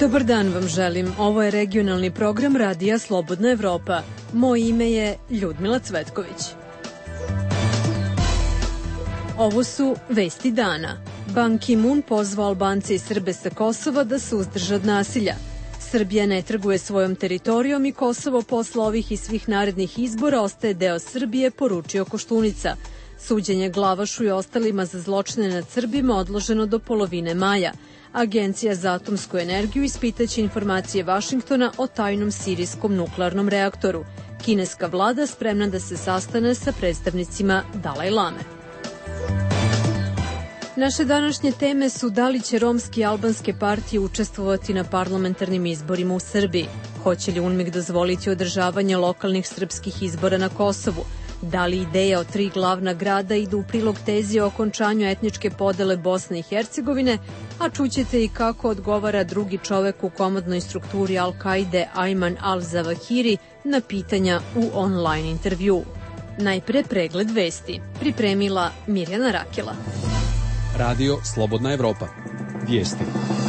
Dobar dan vam želim. Ovo je regionalni program Radija Slobodna Evropa. Moje ime je Ljudmila Cvetković. Ovo su vesti dana. Ban Ki-moon pozvao Albance i Srbe sa Kosova da se uzdrže od nasilja. Srbija ne trguje svojom teritorijom i Kosovo posle ovih i svih narednih izbora ostaje deo Srbije, poručio Koštunica. Suđenje Glavašu i ostalima za zločine nad Srbima odloženo do polovine maja. Agencija za atomsku energiju ispitaće informacije Vašingtona o tajnom sirijskom nuklearnom reaktoru. Kineska vlada spremna da se sastane sa predstavnicima Dalaj Lame. Naše današnje teme su da li će romske i albanske partije učestvovati na parlamentarnim izborima u Srbiji, hoće li UNMIK dozvoliti održavanje lokalnih srpskih izbora na Kosovu, da li ideja o 3 glavna grada idu u prilog tezi o okončanju etničke podele Bosne i Hercegovine, a čućete i kako odgovara drugi čovek u komandnoj strukturi Al-Kaide Ayman al-Zawahiri na pitanja u online intervju. Najpre pregled vesti. Pripremila Mirjana Rakela. Radio Slobodna Evropa. Vijesti.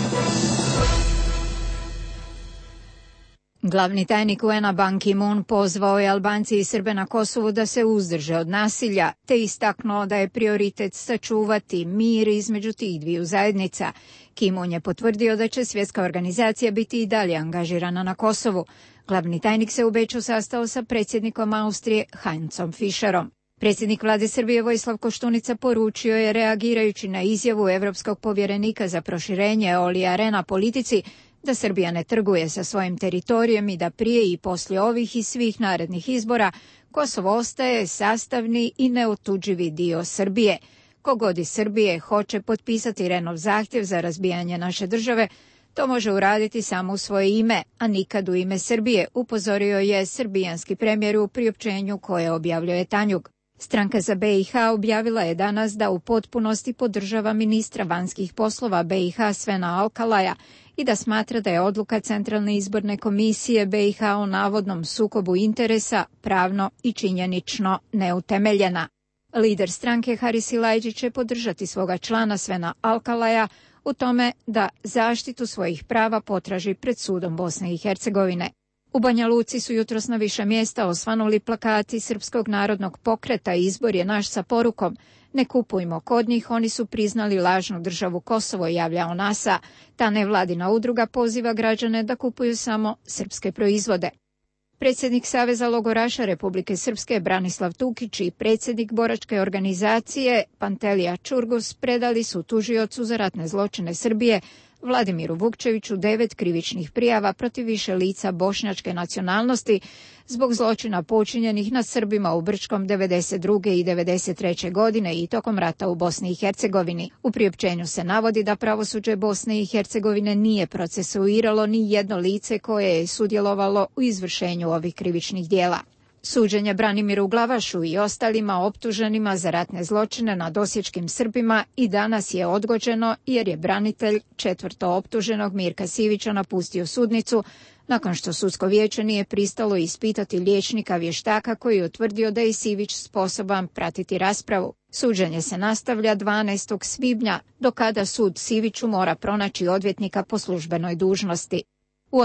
Glavni tajnik UN-a Ban Ki-moon pozvao je Albance i Srbe na Kosovu da se uzdrže od nasilja, te istaknuo da je prioritet sačuvati mir između tih dviju zajednica. Ki-moon je potvrdio da će svjetska organizacija biti i dalje angažirana na Kosovu. Glavni tajnik se u Beču sastao sa predsjednikom Austrije Heinzom Fischerom. Predsjednik vlade Srbije Vojislav Koštunica poručio je, reagirajući na izjavu Evropskog povjerenika za proširenje Olija Rehna politici, da Srbija ne trguje sa svojim teritorijem i da prije i poslije ovih i svih narednih izbora Kosovo ostaje sastavni i neotuđivi dio Srbije. Kogod iz Srbije hoće potpisati Rehnov zahtjev za razbijanje naše države, to može uraditi samo u svoje ime, a nikad u ime Srbije, upozorio je srbijanski premijer u priopćenju koje objavljuje Tanjug. Stranka za BiH objavila je danas da u potpunosti podržava ministra vanjskih poslova BiH Svena Alkalaja i da smatra da je odluka Centralne izborne komisije BiH o navodnom sukobu interesa pravno i činjenično neutemeljena. Lider stranke Haris Silajdžić će podržati svoga člana Svena Alkalaja u tome da zaštitu svojih prava potraži pred sudom Bosne i Hercegovine. U Banja Luci su jutros na više mjesta osvanuli plakati Srpskog narodnog pokreta Izbor je naš sa porukom ne kupujmo kod njih, oni su priznali lažnu državu Kosovo, javlja ONASA. Ta nevladina udruga poziva građane da kupuju samo srpske proizvode. Predsjednik Saveza logoraša Republike Srpske Branislav Tukić i predsjednik boračke organizacije Pantelija Čurgus predali su tužiocu za ratne zločine Srbije Vladimiru Vukčeviću 9 krivičnih prijava protiv više lica bošnjačke nacionalnosti zbog zločina počinjenih nad Srbima u Brčkom 92. i 93. godine i tokom rata u Bosni i Hercegovini. U priopćenju se navodi da pravosuđe Bosne i Hercegovine nije procesuiralo ni jedno lice koje je sudjelovalo u izvršenju ovih krivičnih dijela. Suđenje Branimiru Glavašu i ostalima optuženima za ratne zločine nad osječkim Srbima i danas je odgođeno jer je branitelj četvrto optuženog Mirka Sivića napustio sudnicu nakon što sudsko vijeće nije pristalo ispitati liječnika vještaka koji je utvrdio da je Sivić sposoban pratiti raspravu. Suđenje se nastavlja 12. svibnja, do kada sud Siviću mora pronaći odvjetnika po službenoj dužnosti. U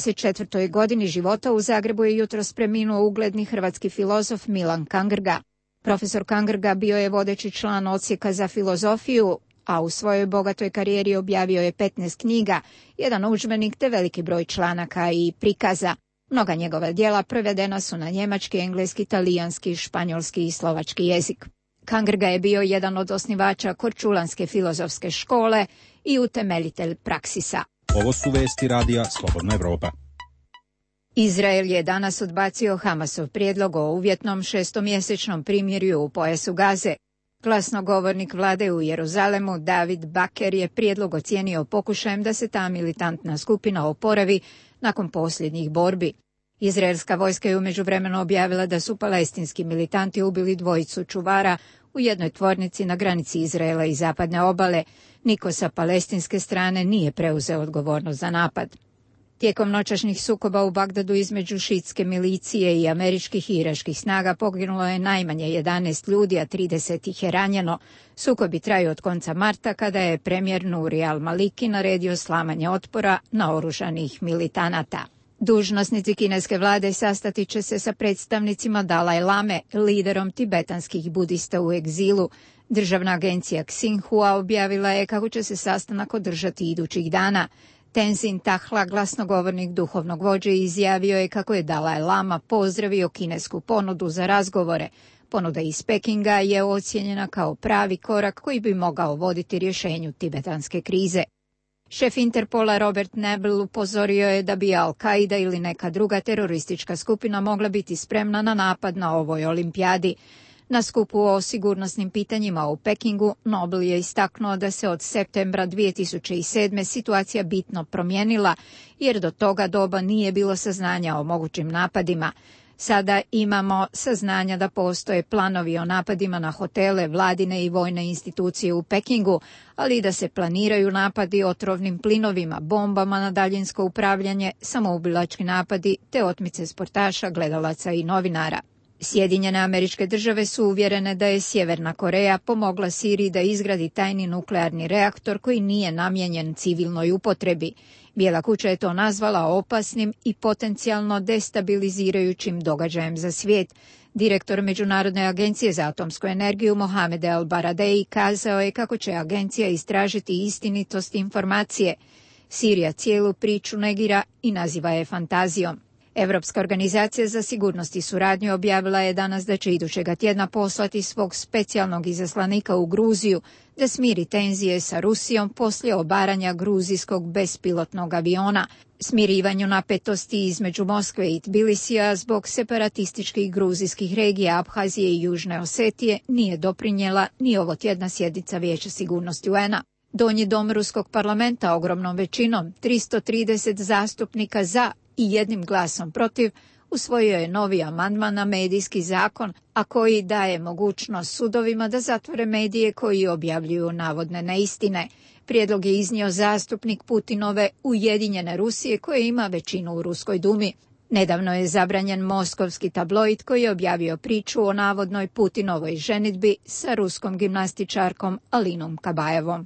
84. godini života u Zagrebu je jutros preminuo ugledni hrvatski filozof Milan Kangrga. Profesor Kangrga bio je vodeći član odsjeka za filozofiju, a u svojoj bogatoj karijeri objavio je 15 knjiga, jedan udžbenik te veliki broj članaka i prikaza. Mnoga njegova djela prevedena su na njemački, engleski, talijanski, španjolski i slovački jezik. Kangrga je bio jedan od osnivača Korčulanske filozofske škole i utemeljitelj Praksisa. Ovo su vesti Radija Slobodna Evropa. Izrael je danas odbacio Hamasov prijedlog o uvjetnom 6-mjesečnom primirju u pojasu Gaze. Glasnogovornik vlade u Jeruzalemu David Baker je prijedlog ocijenio pokušajem da se ta militantna skupina oporavi nakon posljednjih borbi. Izraelska vojska je u međuvremenu objavila da su palestinski militanti ubili 2 čuvara u jednoj tvornici na granici Izraela i zapadne obale. Niko sa palestinske strane nije preuzeo odgovornost za napad. Tijekom noćašnjih sukoba u Bagdadu između šiitske milicije i američkih i iračkih snaga poginulo je najmanje 11 ljudi, a 30 ih je ranjeno. Sukobi traju od konca marta kada je premijer Nuri al-Maliki naredio slamanje otpora naoružanih militanata. Dužnosnici kineske vlade sastati će se sa predstavnicima Dalaj Lame, liderom tibetanskih budista u egzilu. Državna agencija Xinhua objavila je kako će se sastanak održati idućih dana. Tenzin Tahla, glasnogovornik duhovnog vođe, izjavio je kako je Dalaj Lama pozdravio kinesku ponudu za razgovore. Ponuda iz Pekinga je ocijenjena kao pravi korak koji bi mogao voditi rješenju tibetanske krize. Šef Interpola Robert Nebel upozorio je da bi Al-Qaida ili neka druga teroristička skupina mogla biti spremna na napad na ovoj olimpijadi. Na skupu o sigurnosnim pitanjima u Pekingu Nobel je istaknuo da se od septembra 2007. situacija bitno promijenila, jer do toga doba nije bilo saznanja o mogućim napadima. Sada imamo saznanja da postoje planovi o napadima na hotele, vladine i vojne institucije u Pekingu, ali i da se planiraju napadi otrovnim plinovima, bombama na daljinsko upravljanje, samoubilački napadi te otmice sportaša, gledalaca i novinara. Sjedinjene Američke Države su uvjerene da je Sjeverna Koreja pomogla Siriji da izgradi tajni nuklearni reaktor koji nije namijenjen civilnoj upotrebi. Bijela kuća je to nazvala opasnim i potencijalno destabilizirajućim događajem za svijet. Direktor Međunarodne agencije za atomsku energiju Mohamed El-Baradei kazao je kako će agencija istražiti istinitost informacije. Sirija cijelu priču negira i naziva je fantazijom. Europska organizacija za sigurnost i suradnju objavila je danas da će idućega tjedna poslati svog specijalnog izaslanika u Gruziju da smiri tenzije sa Rusijom poslije obaranja gruzijskog bespilotnog aviona. Smirivanju napetosti između Moskve i Tbilisija zbog separatističkih gruzijskih regija Abhazije i Južne Osetije nije doprinijela ni ovo tjedna sjednica Vijeća sigurnosti UN-a. Donji dom Ruskog parlamenta ogromnom većinom, 330 zastupnika za i jednim glasom protiv, usvojio je novi amandman na medijski zakon, a koji daje mogućnost sudovima da zatvore medije koji objavljuju navodne neistine. Prijedlog je iznio zastupnik Putinove Ujedinjene Rusije koje ima većinu u Ruskoj dumi. Nedavno je zabranjen moskovski tabloid koji je objavio priču o navodnoj Putinovoj ženidbi sa ruskom gimnastičarkom Alinom Kabajevom.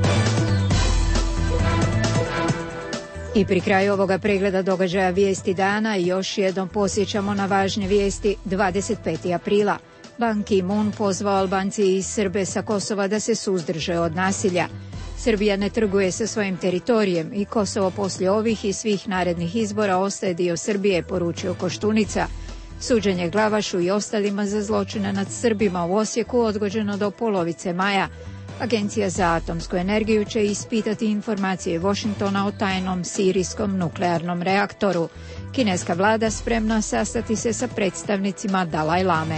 I pri kraju ovoga pregleda događaja vijesti dana još jednom podsjećamo na važne vijesti. 25. aprila. Ban Ki-moon pozvao Albance i Srbe sa Kosova da se suzdrže od nasilja. Srbija ne trguje sa svojim teritorijem i Kosovo poslije ovih i svih narednih izbora ostaje dio Srbije, poručio Koštunica. Suđenje Glavašu i ostalima za zločine nad Srbima u Osijeku odgođeno do polovice maja. Agencija za atomsku energiju će ispitati informacije Washingtona o tajnom sirijskom nuklearnom reaktoru. Kineska vlada spremna sastati se sa predstavnicima Dalaj Lame.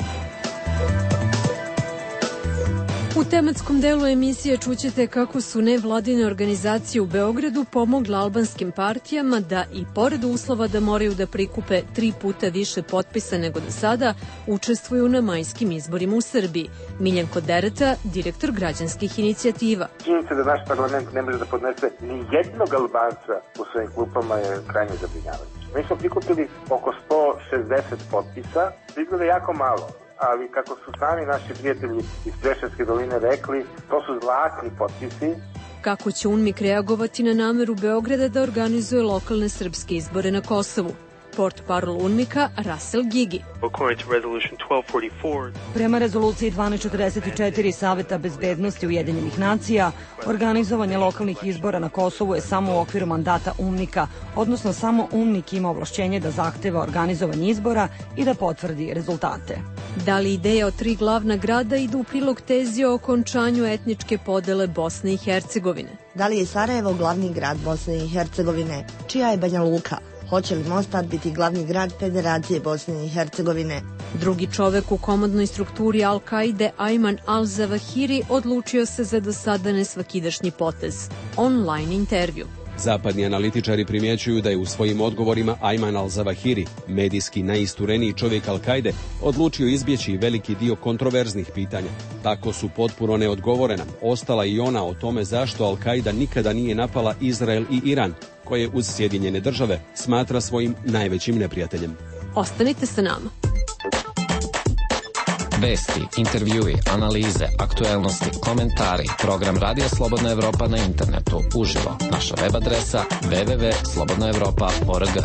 U tematskom delu emisije čućete kako su nevladine organizacije u Beogradu pomogle albanskim partijama da i pored uslova da moraju da prikupe 3 puta više potpisa nego do sada, učestvuju na majskim izborima u Srbiji. Miljenko Dereta, direktor građanskih inicijativa. Činjenica da naš parlament ne može da podnese ni jednog Albanca u svojim klupama je krajnje zabrinjavajuće. Mi smo prikupili oko 160 potpisa, izgleda jako malo. Ali kako su sami naši prijatelji iz Preševske doline rekli, to su zlatni potpisi. Kako će UNMIK reagovati na nameru Beograda da organizuje lokalne srpske izbore na Kosovu? Portparol UNMIK-a Russell Gigi. Prema rezoluciji 1244 Saveta bezbednosti Ujedinjenih nacija, organizovanje lokalnih izbora na Kosovu je samo u okviru mandata UNMIK-a, odnosno samo UNMIK ima ovlašćenje da zahteva organizovanje izbora i da potvrdi rezultate. Da li ideja o 3 glavna grada idu u prilog tezi o okončanju etničke podele Bosne i Hercegovine? Da li je Sarajevo glavni grad Bosne i Hercegovine? Čija je Banja Luka? Hoće li Mostar biti glavni grad Federacije Bosne i Hercegovine? Drugi čovek u komandnoj strukturi Al-Kaide, Ayman al-Zawahiri, odlučio se za do sada nesvakidašnji potez. Online intervju. Zapadni analitičari primjećuju da je u svojim odgovorima Ayman al-Zawahiri, medijski najistureniji čovjek Al-Kaide, odlučio izbjeći veliki dio kontroverznih pitanja. Tako su potpuno neodgovorena ostala i ona o tome zašto Al-Kaida nikada nije napala Izrael i Iran, koje uz Sjedinjene države smatra svojim najvećim neprijateljem. Ostanite sa nama. Vesti, intervjui, analize, aktuelnosti, komentari. Program Radija Slobodna Evropa na internetu. Uživo. Naša web adresa www.slobodnaevropa.org.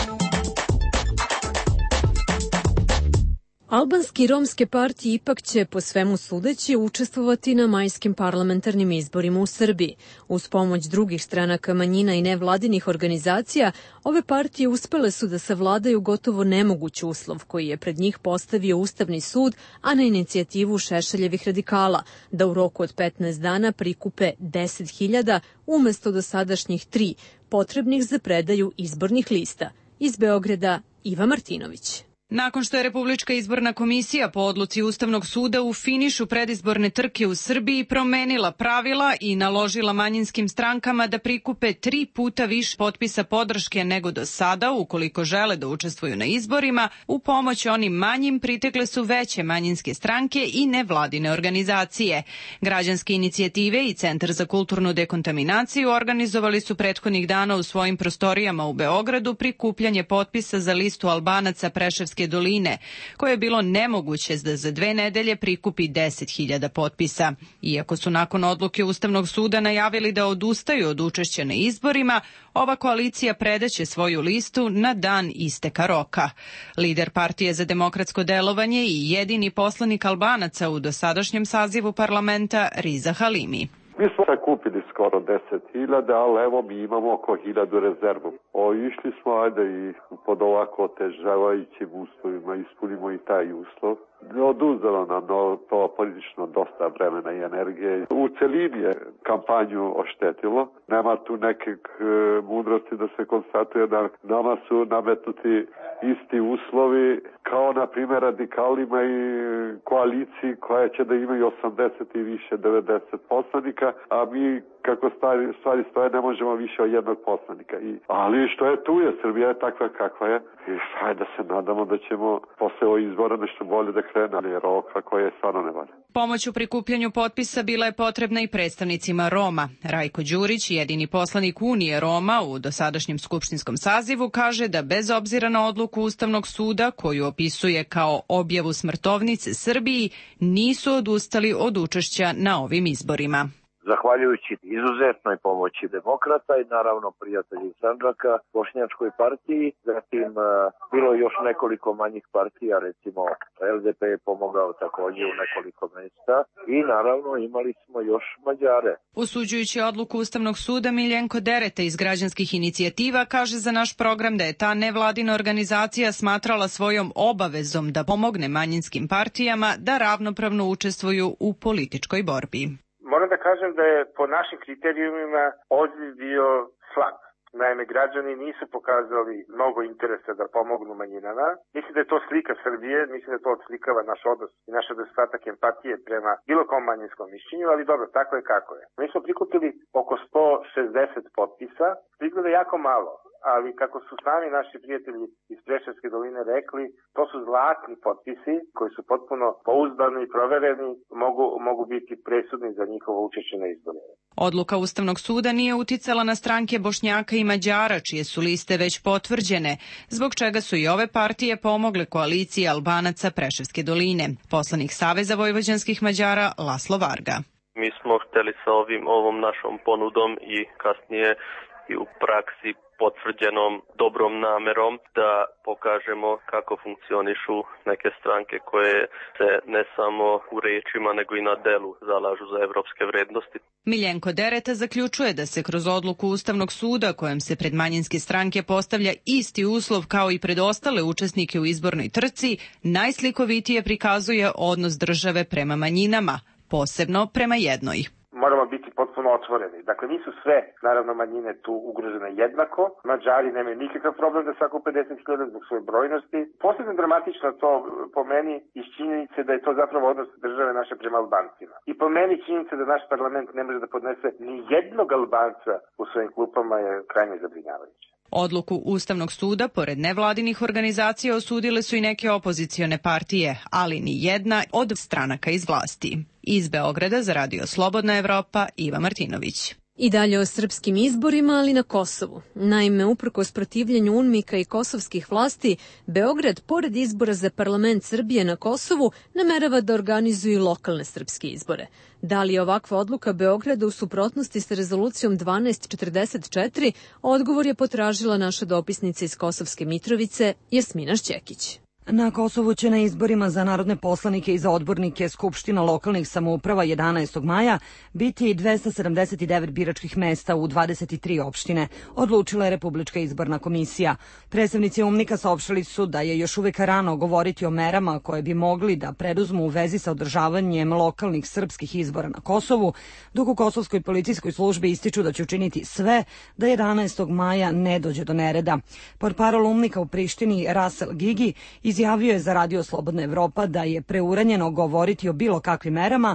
Albanski i romske partije ipak će, po svemu sudeći, učestvovati na majskim parlamentarnim izborima u Srbiji. Uz pomoć drugih stranaka manjina i nevladinih organizacija, ove partije uspele su da savladaju gotovo nemoguć uslov koji je pred njih postavio Ustavni sud, a na inicijativu Šešeljevih radikala, da u roku od 15 dana prikupe 10.000 umesto dosadašnjih 3, potrebnih za predaju izbornih lista. Iz Beograda, Iva Martinović. Nakon što je Republička izborna komisija po odluci Ustavnog suda u finišu predizborne trke u Srbiji promenila pravila i naložila manjinskim strankama da prikupe 3 puta više potpisa podrške nego do sada, ukoliko žele da učestvuju na izborima, u pomoć onim manjim pritekle su veće manjinske stranke i nevladine organizacije. Građanske inicijative i Centar za kulturnu dekontaminaciju organizovali su prethodnih dana u svojim prostorijama u Beogradu prikupljanje potpisa za listu Albanaca Preševske doline, koje je bilo nemoguće da za 2 nedelje prikupi 10.000 potpisa. Iako su nakon odluke Ustavnog suda najavili da odustaju od učešća na izborima, ova koalicija predaće svoju listu na dan isteka roka. Lider Partije za demokratsko delovanje i jedini poslanik Albanaca u dosadašnjem sazivu parlamenta, Riza Halimi. Mi smo sakupili skoro 10.000, ali evo mi imamo oko 1.000 rezervu. Išli smo i pod ovako otežavajućim uslovima ispunimo i taj uslov. Oduzelo nam to politično dosta vremena i energije. U celini je kampanju oštetilo. Nema tu neke mudrosti da se konstatuje da nama su nametnuti isti uslovi kao na primjer radikalima i koaliciji koja će da imaju 80 i više 90 poslanika, a mi kako stvari stoje ne možemo više od jednog poslanika. Ali što je tu je, Srbija je takva kakva je. I hajde da se nadamo da ćemo posle ovih izbora nešto bolje da krene, ali roka koja je stvarno ne valja. Pomoć u prikupljanju potpisa bila je potrebna i predstavnicima Roma. Rajko Đurić, jedini poslanik Unije Roma u dosadašnjem skupštinskom sazivu, kaže da bez obzira na odluku Ustavnog suda, koju opisuje kao objavu smrtovnice Srbiji, nisu odustali od učešća na ovim izborima. Zahvaljujući izuzetnoj pomoći demokrata i naravno prijatelji Sandžaka, Bošnjačkoj partiji, zatim bilo još nekoliko manjih partija, recimo LDP je pomogao također u nekoliko mjesta i naravno imali smo još Mađare. Osuđujući odluku Ustavnog suda, Miljenko Dereta iz građanskih inicijativa kaže za naš program da je ta nevladina organizacija smatrala svojom obavezom da pomogne manjinskim partijama da ravnopravno učestvuju u političkoj borbi. Moram da kažem da je po našim kriterijumima odziv bio slab. Naime, građani nisu pokazali mnogo interesa da pomognu manjinama. Mislim da je to slika Srbije, mislim da to odslikava naš odnos i naš nedostatak empatije prema bilo kom manjinskom mišljenju, ali dobro, tako je kako je. Mi smo prikupili oko 160 potpisa, izgleda jako malo, ali kako su sami naši prijatelji iz Preševske doline rekli, to su zlatni potpisi koji su potpuno pouzdani i provereni, mogu biti presudni za njihovo učešće na izborima. Odluka Ustavnog suda nije uticala na stranke Bošnjaka i Mađara, čije su liste već potvrđene, zbog čega su i ove partije pomogle koaliciji Albanaca Preševske doline. Poslanik Saveza vojvođanskih Mađara Laslo Varga. Mi smo hteli sa ovom našom ponudom i kasnije i u praksi potvrđenom dobrom namerom da pokažemo kako funkcionišu neke stranke koje se ne samo u rečima nego i na delu zalažu za evropske vrednosti. Miljenko Dereta zaključuje da se kroz odluku Ustavnog suda kojem se pred manjinske stranke postavlja isti uslov kao i pred ostale učesnike u izbornoj trci, najslikovitije prikazuje odnos države prema manjinama, posebno prema jednoj. Moramo biti potpuno budemo otvoreni. Dakle, nisu sve, naravno, manjine tu ugrožene jednako. Mađari nemaju nikakav problem da sakupe 10.000 zbog svoje brojnosti. Posebno dramatično to po meni iz činjenice da je to zapravo odnos države naše prema Albancima. I po meni činjenica da naš parlament ne može da podnese ni jednog Albanca u svojim klupama je krajnje zabrinjavajuće. Odluku Ustavnog suda, pored nevladinih organizacija, osudile su i neke opozicione partije, ali ni jedna od stranaka iz vlasti. Iz Beograda za Radio Slobodna Evropa, Iva Martinović. I dalje o srpskim izborima, ali na Kosovu. Naime, uprkos protivljenju UNMIK-a i kosovskih vlasti, Beograd, pored izbora za parlament Srbije na Kosovu, namerava da organizuje i lokalne srpske izbore. Da li je ovakva odluka Beograda u suprotnosti sa rezolucijom 1244, odgovor je potražila naša dopisnica iz Kosovske Mitrovice, Jasmina Šćekić. Na Kosovu će na izborima za narodne poslanike i za odbornike Skupština lokalnih samouprava 11. maja biti 279 biračkih mesta u 23 opštine, odlučila je Republička izborna komisija. Predstavnici UNMIK-a saopštili su da je još uvek rano govoriti o merama koje bi mogli da preduzmu u vezi sa održavanjem lokalnih srpskih izbora na Kosovu, dok u Kosovskoj policijskoj službi ističu da će učiniti sve da 11. maja ne dođe do nereda. Portparol UNMIK-a u Prištini Rasel Gigi izjavio je za Radio Slobodna Evropa da je preuranjeno govoriti o bilo kakvim merama.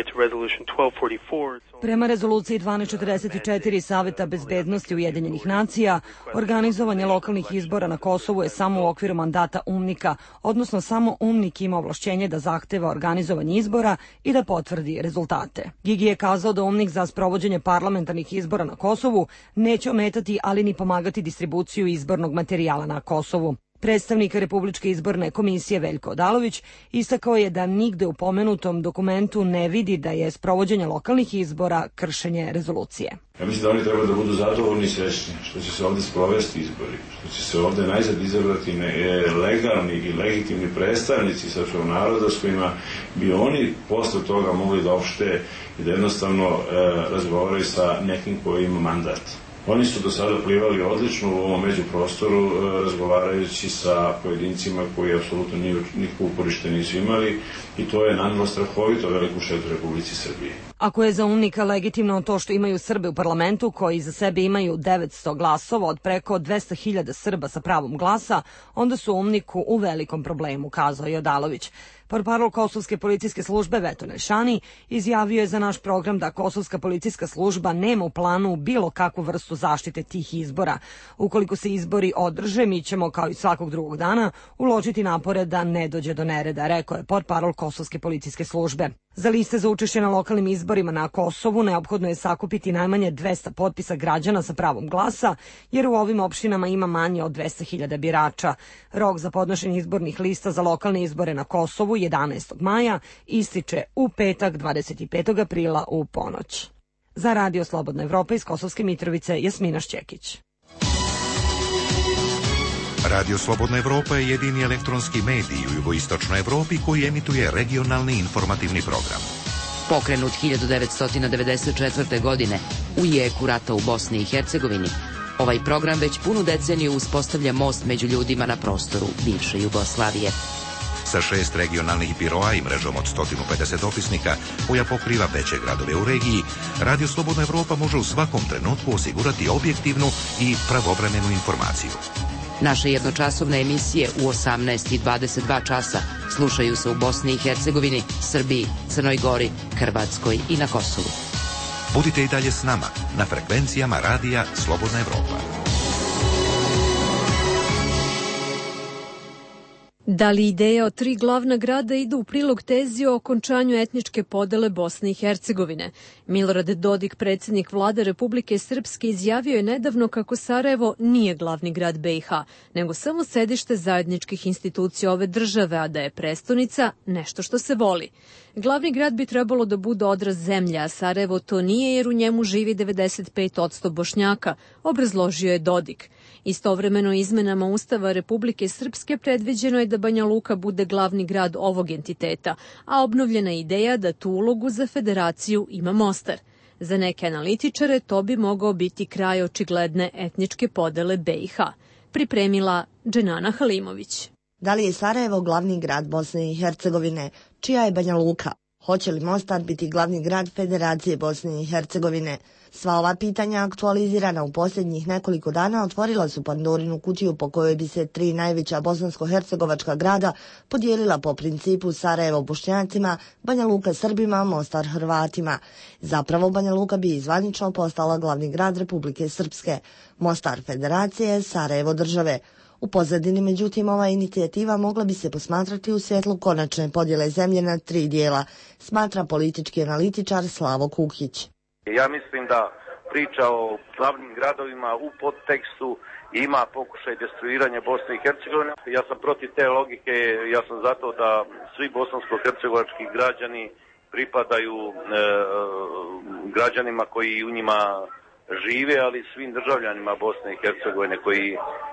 Prema rezoluciji 1244 Saveta bezbednosti Ujedinjenih nacija, organizovanje lokalnih izbora na Kosovu je samo u okviru mandata UNMIK-a, odnosno samo UNMIK ima ovlašćenje da zahteva organizovanje izbora i da potvrdi rezultate. Gigi je kazao da UNMIK za sprovođenje parlamentarnih izbora na Kosovu neće ometati, ali ni pomagati distribuciju izbornog materijala na Kosovu. Predstavnik Republičke izborne komisije Veljko Odalović istakao je da nigde u pomenutom dokumentu ne vidi da je sprovođenje lokalnih izbora kršenje rezolucije. Ja mislim da oni treba da budu zadovoljni i srećni što će se ovde sprovesti izbori, što će se ovde najzad izabrati legalni i legitimni predstavnici srpskog naroda s kojima bi oni posle toga mogli da opšte i da jednostavno razgovaraju sa nekim koji ima mandat. Oni su do sada plivali odlično u ovom međuprostoru, razgovarajući sa pojedincima koji apsolutno nikakvo uporište nisu imali i to je nanelo strahovito veliku štetu Republici Srbiji. Ako je za UNMIK-a legitimno to što imaju Srbe u parlamentu, koji za sebe imaju 900 glasova od preko 200.000 Srba sa pravom glasa, onda su UNMIK-u u velikom problemu, kazao je Odalović. Portparol Kosovske policijske službe Veton Elšani izjavio je za naš program da Kosovska policijska služba nema u planu bilo kakvu vrstu zaštite tih izbora. Ukoliko se izbori održe, mi ćemo, kao i svakog drugog dana, uložiti napore da ne dođe do nereda, rekao je portparol Kosovske policijske službe. Za liste za učešće na lokalnim izborima na Kosovu neophodno je sakupiti najmanje 200 potpisa građana sa pravom glasa, jer u ovim opštinama ima manje od 200.000 birača. Rok za podnošenje izbornih lista za lokalne izbore na Kosovu 11. maja ističe u petak 25. aprila u ponoć. Za Radio Slobodna Evropa iz Kosovske Mitrovice, Jasmina Šćekić. Radio Slobodna Evropa je jedini elektronski medij u jugoistočnoj Evropi koji emituje regionalni informativni program. Pokrenut 1994. godine u jeku rata u Bosni i Hercegovini, ovaj program već punu deceniju uspostavlja most među ljudima na prostoru bivše Jugoslavije. Sa 6 regionalnih biroa i mrežom od 150 dopisnika koja pokriva veće gradove u regiji, Radio Slobodna Evropa može u svakom trenutku osigurati objektivnu i pravovremenu informaciju. Naše jednočasovne emisije u 18 i 22 časa slušaju se u Bosni i Hercegovini, Srbiji, Crnoj Gori, Hrvatskoj i na Kosovu. Budite i dalje s nama na frekvencijama Radija Slobodna Evropa. Da li ideja o 3 glavna grada idu u prilog tezi o okončanju etničke podele Bosne i Hercegovine? Milorad Dodik, predsjednik vlade Republike Srpske, izjavio je nedavno kako Sarajevo nije glavni grad BiH, nego samo sedište zajedničkih institucija ove države, a da je prestonica nešto što se voli. Glavni grad bi trebalo da bude odraz zemlje, a Sarajevo to nije jer u njemu živi 95% Bošnjaka, obrazložio je Dodik. Istovremeno izmenama Ustava Republike Srpske predviđeno je da Banja Luka bude glavni grad ovog entiteta, a obnovljena ideja da tu ulogu za federaciju ima Mostar. Za neke analitičare to bi mogao biti kraj očigledne etničke podele BiH. Pripremila Dženana Halimović. Da li je Sarajevo glavni grad Bosne i Hercegovine? Čija je Banja Luka? Hoće li Mostar biti glavni grad Federacije Bosne i Hercegovine? Sva ova pitanja aktualizirana u posljednjih nekoliko dana otvorila su Pandorinu kutiju po kojoj bi se 3 najveća bosansko-hercegovačka grada podijelila po principu Sarajevo Bošnjacima, Banja Luka Srbima, Mostar Hrvatima. Zapravo Banja Luka bi zvanično postala glavni grad Republike Srpske, Mostar Federacije, Sarajevo države. U pozadini, međutim, ova inicijativa mogla bi se posmatrati u svjetlu konačne podjele zemlje na 3 dijela, smatra politički analitičar Slavo Kukić. Ja mislim da priča o glavnim gradovima u podtekstu ima pokušaj destruiranja Bosne i Hercegovine. Ja sam protiv te logike, ja sam zato da svi bosansko-hercegovački građani pripadaju građanima koji u njima žive, ali svim državljanima Bosne i Hercegovine koji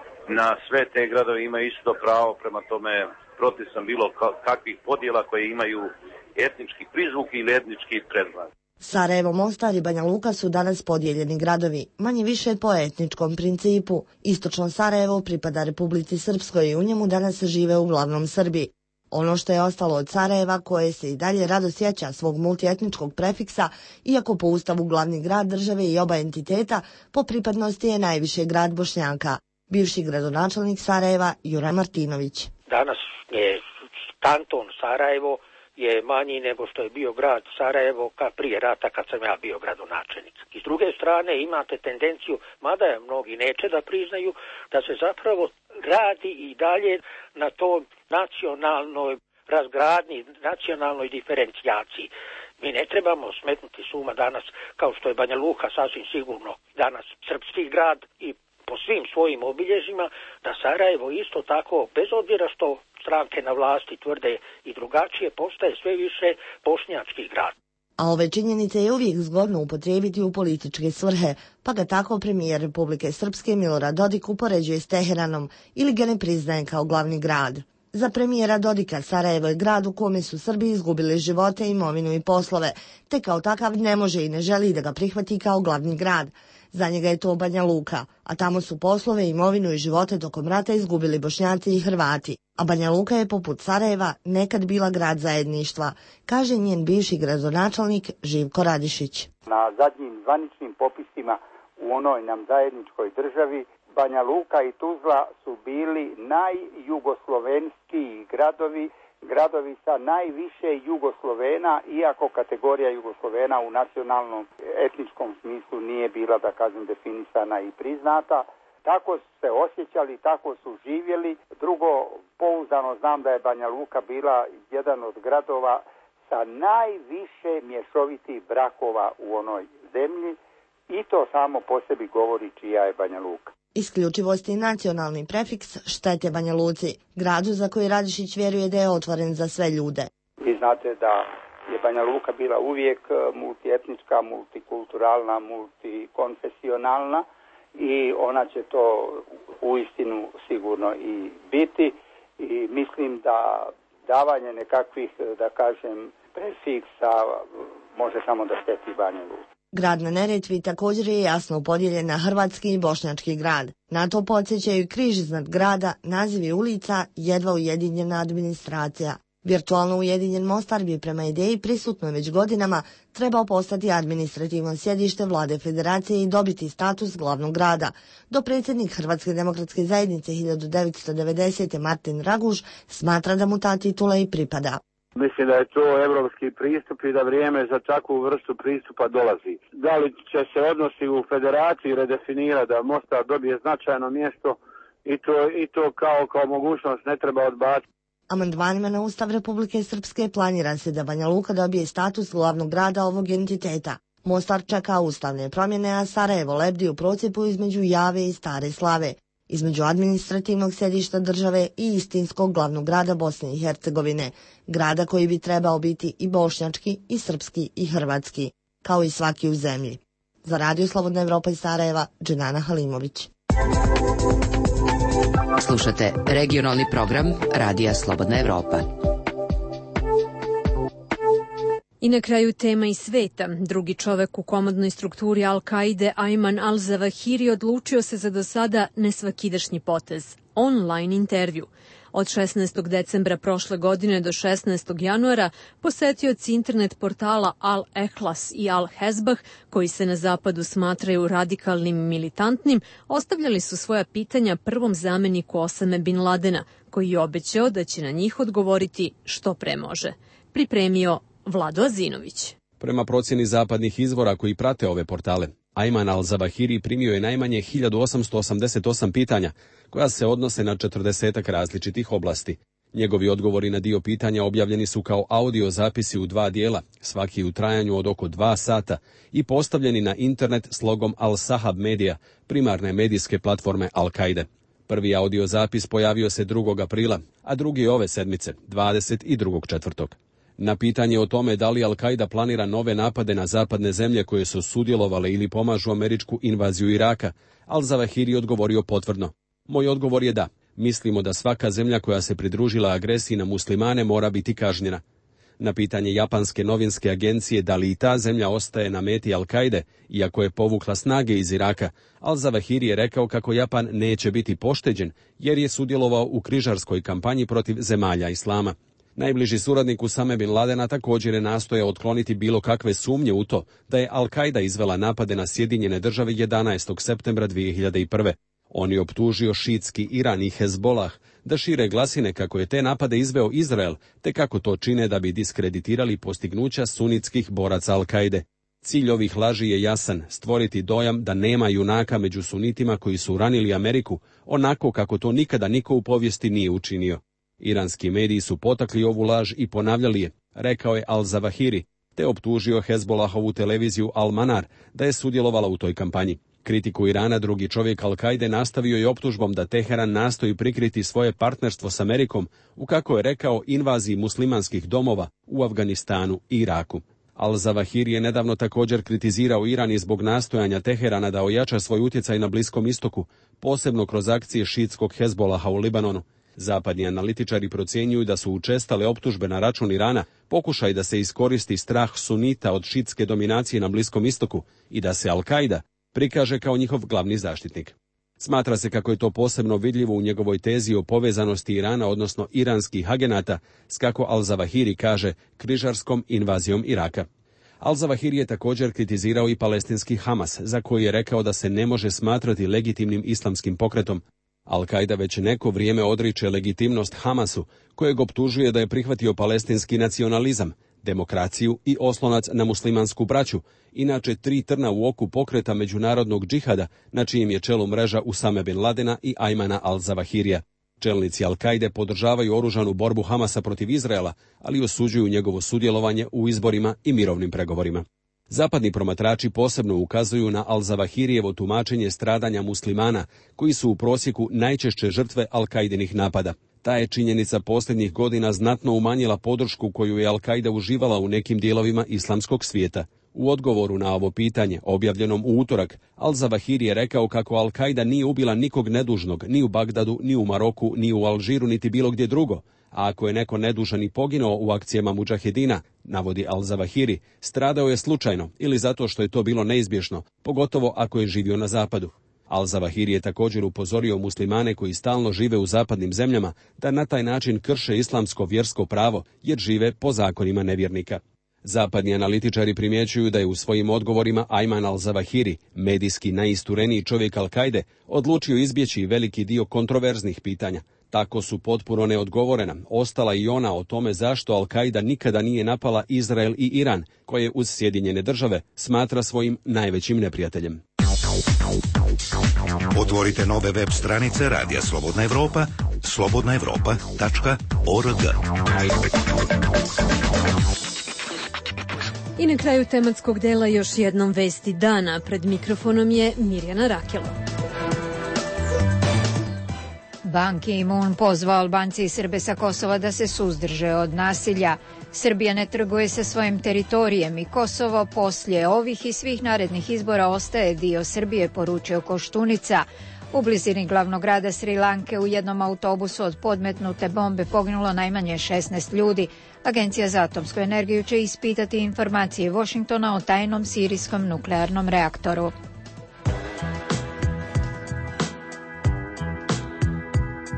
na sve te gradove imaju isto pravo, prema tome protiv sam bilo kakvih podjela koje imaju etnički prizvuk ili etnički predznak. Sarajevo, Mostar i Banja Luka su danas podijeljeni gradovi, manje više po etničkom principu. Istočno Sarajevo pripada Republici Srpskoj i u njemu danas žive uglavnom Srbi. Ono što je ostalo od Sarajeva, koje se i dalje rado sjeća svog multietničkog prefiksa, iako po ustavu glavni grad države i oba entiteta, po pripadnosti je najviše grad Bošnjaka. Bivši gradonačelnik Sarajeva Juraj Martinović. Danas je kanton Sarajevo je manji nego što je bio grad Sarajevo prije rata kad sam ja bio gradonačelnik. I s druge strane imate tendenciju, mada je mnogi neće da priznaju, da se zapravo radi i dalje na to nacionalnoj razgradnji, nacionalnoj diferencijaciji. Mi ne trebamo smetnuti suma danas, kao što je Banja Luka sasvim sigurno danas srpski grad i po svim svojim obilježjima, da Sarajevo isto tako, bez obzira što stranke na vlasti tvrde i drugačije, postaje sve više bošnjački grad. A ove činjenice je uvijek zgodno upotrijebiti u političke svrhe, pa ga tako premijer Republike Srpske Milorad Dodik upoređuje s Teheranom ili ga ne priznaje kao glavni grad. Za premijera Dodika Sarajevo je grad u kome su Srbi izgubili živote, imovinu i poslove, te kao takav ne može i ne želi da ga prihvati kao glavni grad. Za njega je to Banja Luka, a tamo su poslove, imovinu i živote tokom rata izgubili Bošnjaci i Hrvati. A Banja Luka je poput Sarajeva nekad bila grad zajedništva, kaže njen bivši gradonačelnik Živko Radišić. Na zadnjim zvaničnim popisima u onoj nam zajedničkoj državi Banja Luka i Tuzla su bili najjugoslovenskiji gradovi sa najviše Jugoslovena, iako kategorija Jugoslovena u nacionalnom etničkom smislu nije bila, da kažem, definisana i priznata. Tako su se osjećali, tako su živjeli. Drugo, pouzdano znam da je Banja Luka bila jedan od gradova sa najviše mješovitih brakova u onoj zemlji i to samo po sebi govori čija je Banja Luka. Isključivost i nacionalni prefiks štete Banja Luci, gradu za koji Radišić vjeruje da je otvoren za sve ljude. Vi znate da je Banja Luka bila uvijek multietnička, multikulturalna, multikonfesionalna i ona će to uistinu sigurno i biti i mislim da davanje nekakvih, da kažem, prefiksa može samo da šteti Banja Luci. Grad na Neretvi također je jasno podijeljen na hrvatski i bošnjački grad. Na to podsjećaju križ iznad grada, nazivi ulica, jedva ujedinjena administracija. Virtualno ujedinjen Mostar bi prema ideji prisutnoj već godinama trebao postati administrativno sjedište vlade federacije i dobiti status glavnog grada. Dopredsjednik Hrvatske demokratske zajednice 1990. Martin Raguž smatra da mu ta titula i pripada. Mislim da je to evropski pristup i da vrijeme za takvu vrstu pristupa dolazi. Da li će se odnosi u federaciji redefinirati da Mostar dobije značajno mjesto i to kao mogućnost ne treba odbaciti. Amandmanima na Ustav Republike Srpske planira se da Banja Luka dobije status glavnog grada ovog entiteta. Mostar čeka ustavne promjene, a Sarajevo lebdi u procijepu između Jave i Stare Slave, između administrativnog sjedišta države i istinskog glavnog grada Bosne i Hercegovine, grada koji bi trebao biti i bošnjački, i srpski, i hrvatski, kao i svaki u zemlji. Za Radio Slobodna Evropa iz Sarajeva, Dženana Halimović. Slušate regionalni program Radija Slobodna Evropa. I na kraju tema iz sveta. Drugi čovek u komandnoj strukturi Al-Kaide, Ayman al-Zawahiri, odlučio se za do sada nesvakidašnji potez. online intervju. Od 16. decembra prošle godine do 16. januara posetioci internet portala Al-Ehlas i Al-Hezbah, koji se na zapadu smatraju radikalnim i militantnim, ostavljali su svoja pitanja prvom zameniku Osame Bin Ladena, koji je obećao da će na njih odgovoriti što pre može. Pripremio Vlado Azinović. Prema procjeni zapadnih izvora koji prate ove portale, Ayman al-Zawahiri primio je najmanje 1888 pitanja, koja se odnose na 40 različitih oblasti. Njegovi odgovori na dio pitanja objavljeni su kao audio zapisi u 2 dijela, svaki u trajanju od oko 2 sata, i postavljeni na internet s logom Al-Sahab Media, primarne medijske platforme Al-Kaide. Prvi audio zapis pojavio se 2. aprila, a drugi ove sedmice, 22.4. Na pitanje o tome da li Al-Kaida planira nove napade na zapadne zemlje koje su sudjelovale ili pomažu američku invaziju Iraka, Al-Zawahiri odgovorio potvrdno. Moj odgovor je da. Mislimo da svaka zemlja koja se pridružila agresiji na muslimane mora biti kažnjena. Na pitanje japanske novinske agencije da li i ta zemlja ostaje na meti Al-Kaide, iako je povukla snage iz Iraka, Al-Zawahiri je rekao kako Japan neće biti pošteđen jer je sudjelovao u križarskoj kampanji protiv zemalja islama. Najbliži suradnik Usame Bin Ladena također je nastojao otkloniti bilo kakve sumnje u to da je Al-Kaida izvela napade na Sjedinjene Države 11. septembra 2001. On je optužio šiitski Iran i Hezbolah da šire glasine kako je te napade izveo Izrael, te kako to čine da bi diskreditirali postignuća sunitskih boraca Al-Kaide. Cilj ovih laži je jasan, stvoriti dojam da nema junaka među sunitima koji su ranili Ameriku, onako kako to nikada niko u povijesti nije učinio. Iranski mediji su potakli ovu laž i ponavljali je, rekao je Al-Zawahiri, te optužio Hezbolahovu televiziju Al-Manar da je sudjelovala u toj kampanji. Kritiku Irana drugi čovjek Al-Kaide nastavio je optužbom da Teheran nastoji prikriti svoje partnerstvo s Amerikom u, kako je rekao, invaziji muslimanskih domova u Afganistanu i Iraku. Al-Zawahiri je nedavno također kritizirao Iran i zbog nastojanja Teherana da ojača svoj utjecaj na Bliskom istoku, posebno kroz akcije šiitskog Hezbolaha u Libanonu. Zapadni analitičari procjenjuju da su učestale optužbe na račun Irana pokušaj da se iskoristi strah sunita od šiitske dominacije na Bliskom istoku i da se Al-Kaida prikaže kao njihov glavni zaštitnik. Smatra se kako je to posebno vidljivo u njegovoj tezi o povezanosti Irana, odnosno iranskih agenata, s, kako Al-Zawahiri kaže, križarskom invazijom Iraka. Al-Zawahiri je također kritizirao i palestinski Hamas, za koji je rekao da se ne može smatrati legitimnim islamskim pokretom. Al-Kaida već neko vrijeme odriče legitimnost Hamasu, kojeg optužuje da je prihvatio palestinski nacionalizam, demokraciju i oslonac na muslimansku braću, inače 3 trna u oku pokreta međunarodnog džihada, na čijem je čelu mreža Usame Bin Ladena i Aymana al-Zawahirija. Čelnici Al-Kaide podržavaju oružanu borbu Hamasa protiv Izraela, ali osuđuju njegovo sudjelovanje u izborima i mirovnim pregovorima. Zapadni promatrači posebno ukazuju na Al-Zawahirijevo tumačenje stradanja muslimana, koji su u prosjeku najčešće žrtve Al-Kaidinih napada. Ta je činjenica posljednjih godina znatno umanjila podršku koju je Al-Kaida uživala u nekim dijelovima islamskog svijeta. U odgovoru na ovo pitanje, objavljenom u utorak, Al-Zawahiri je rekao kako Al-Kaida nije ubila nikog nedužnog, ni u Bagdadu, ni u Maroku, ni u Alžiru, niti bilo gdje drugo. A ako je neko nedužan i poginuo u akcijama mudžahedina, navodi Al-Zawahiri, stradao je slučajno ili zato što je to bilo neizbježno, pogotovo ako je živio na zapadu. Al-Zawahiri je također upozorio muslimane koji stalno žive u zapadnim zemljama da na taj način krše islamsko vjersko pravo jer žive po zakonima nevjernika. Zapadni analitičari primjećuju da je u svojim odgovorima Ayman al-Zawahiri, medijski najistureniji čovjek Al-Kaide, odlučio izbjeći veliki dio kontroverznih pitanja. Tako su potpuno neodgovorena ostala i ona o tome zašto Al-Kaida nikada nije napala Izrael i Iran, koje uz Sjedinjene Države smatra svojim najvećim neprijateljem. Otvorite nove web stranice Radija Slobodna Evropa, slobodnaevropa.org. I na kraju tematskog dela još jednom vesti dana. Pred mikrofonom je Mirjana Rakelo. Ban Ki-moon pozvao Albance i Srbe sa Kosova da se suzdrže od nasilja. Srbija ne trguje sa svojim teritorijem i Kosovo poslije ovih i svih narednih izbora ostaje dio Srbije, poručio Koštunica. U blizini glavnog grada Sri Lanke u jednom autobusu od podmetnute bombe poginulo najmanje 16 ljudi. Agencija za atomsku energiju će ispitati informacije Washingtona o tajnom sirijskom nuklearnom reaktoru.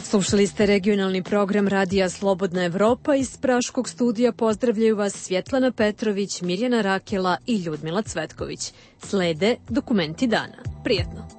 Slušali ste regionalni program Radija Slobodna Evropa. Iz Praškog studija pozdravljaju vas Svjetlana Petrović, Mirjana Rakela i Ljudmila Cvetković. Slede dokumenti dana. Prijetno!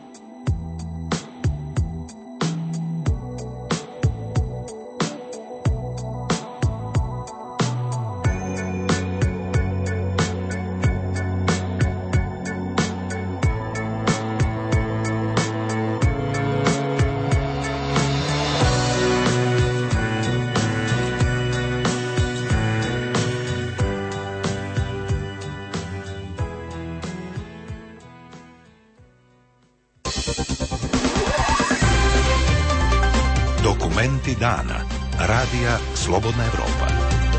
Dokumenti dana. Radija Slobodna Evropa.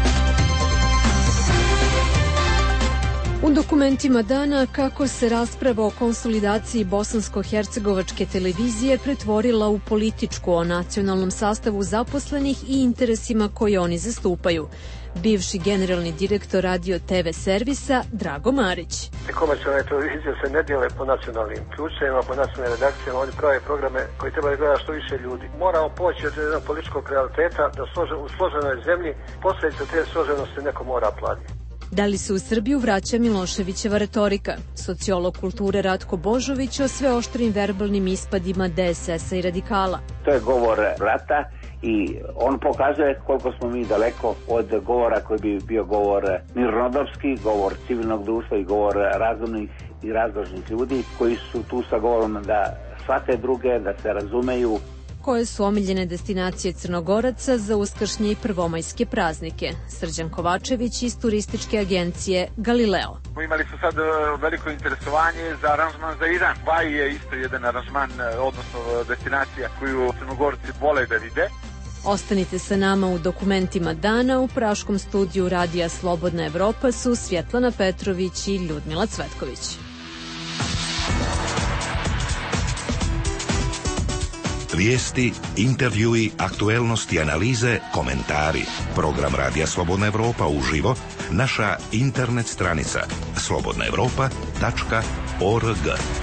U dokumentima dana kako se rasprava o konsolidaciji bosansko-hercegovačke televizije pretvorila u političku o nacionalnom sastavu zaposlenih i interesima koje oni zastupaju. Bivši generalni direktor radio TV servisa Drago Marić. Komercijalne televizije se ne dijele po nacionalnim ključevima, po nacionalnim redakcijama, oni prave programe koji trebaju gledati što više ljudi. Moramo poći od jednog političkog realiteta da u složenoj zemlji posljedice te složenosti neko mora platiti. Da li se u Srbiju vraća Miloševićeva retorika? Sociolog kulture Ratko Božović o sve oštrim verbalnim ispadima DSS-a i radikala. To je govor rata i on pokazuje koliko smo mi daleko od govora koji bi bio govor mirnodopski, govor civilnog društva i govor razumnih i razložnih ljudi koji su tu sa govorom da shvate druge, da se razumeju. Koje su omiljene destinacije Crnogoraca za uskršnje i prvomajske praznike? Srđan Kovačević iz turističke agencije Galileo. Imali su sad veliko interesovanje za aranžman za Iran. Vaj je isto jedan aranžman, odnosno destinacija koju Crnogorci vole da vide. Ostanite sa nama u dokumentima dana. U Praškom studiju Radija Slobodna Evropa su Svjetlana Petrović i Ljudmila Cvetković. Vijesti, intervjui, aktuelnosti, analize, komentari. Program Radija Slobodna Evropa uživo, naša internet stranica slobodnaevropa.org.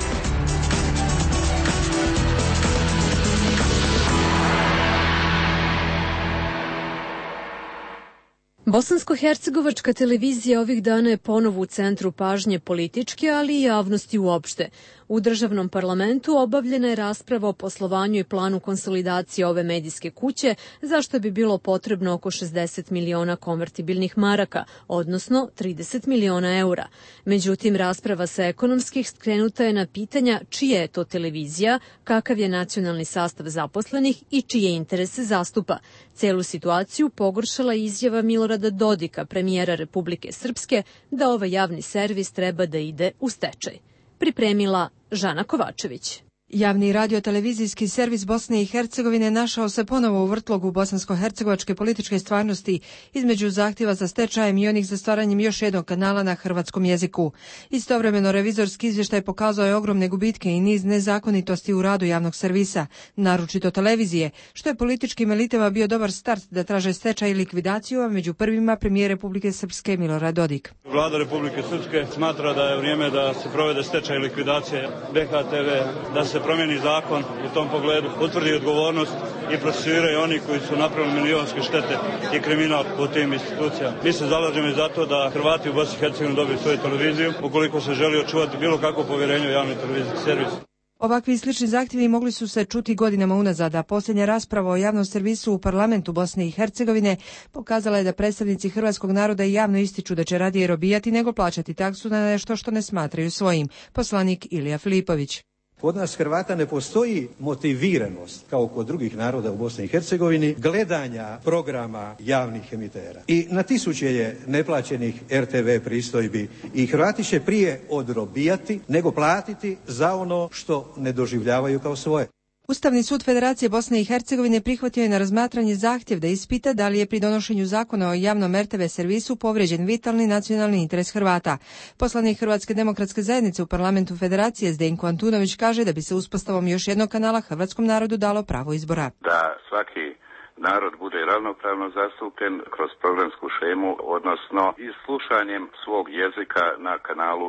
Bosansko-hercegovačka televizija ovih dana je ponovo u centru pažnje političke, ali i javnosti uopšte. U državnom parlamentu obavljena je rasprava o poslovanju i planu konsolidacije ove medijske kuće, zašto bi bilo potrebno oko 60 miliona konvertibilnih maraka, odnosno 30 miliona eura. Međutim, rasprava sa ekonomskih skrenuta je na pitanja čija je to televizija, kakav je nacionalni sastav zaposlenih i čije interese zastupa. Celu situaciju pogoršala izjava Milorada Dodika, premijera Republike Srpske, da ovaj javni servis treba da ide u stečaj. Pripremila Žana Kovačević. Javni radio-televizijski servis Bosne i Hercegovine našao se ponovo u vrtlogu bosansko-hercegovačke političke stvarnosti između zahtjeva za stečajem i onih za stvaranjem još jednog kanala na hrvatskom jeziku. Istovremeno revizorski izvještaj pokazao je ogromne gubitke i niz nezakonitosti u radu javnog servisa, naročito televizije, što je političkim elitama bio dobar start da traže stečaj i likvidaciju, a među prvima premijer Republike Srpske Milorad Dodik. Vlada Republike Srpske smatra da je vrijeme da se provede stečaj i likvidacija BHTV, da se promijeni zakon u tom pogledu, utvrdi odgovornost i procesuiraju oni koji su napravili milionske štete i kriminal u tim institucijama. Mi se zalažemo i za to da Hrvati u Bosni i Hercegovini dobiju svoju televiziju ukoliko se želi očuvati bilo kakvo povjerenje u javni televizijski servis. Ovakvi i slični zahtjevi mogli su se čuti godinama unazad, a posljednja rasprava o javnom servisu u parlamentu Bosne i Hercegovine pokazala je da predstavnici hrvatskog naroda javno ističu da će radije robijati nego plaćati taksu na nešto što ne smatraju svojim. Poslanik Ilija Filipović. Kod nas Hrvata ne postoji motiviranost, kao kod drugih naroda u Bosni i Hercegovini, gledanja programa javnih emitera. I na tisuće je neplaćenih RTV pristojbi i Hrvati će prije odrobijati nego platiti za ono što ne doživljavaju kao svoje. Ustavni sud Federacije Bosne i Hercegovine prihvatio je na razmatranje zahtjev da ispita da li je pri donošenju zakona o javnom RTV servisu povrijeđen vitalni nacionalni interes Hrvata. Poslanik Hrvatske demokratske zajednice u parlamentu Federacije Zdenko Antunović kaže da bi se uspostavom još jednog kanala hrvatskom narodu dalo pravo izbora. Da svaki narod bude ravnopravno zastupljen kroz programsku šemu, odnosno i slušanjem svog jezika na kanalu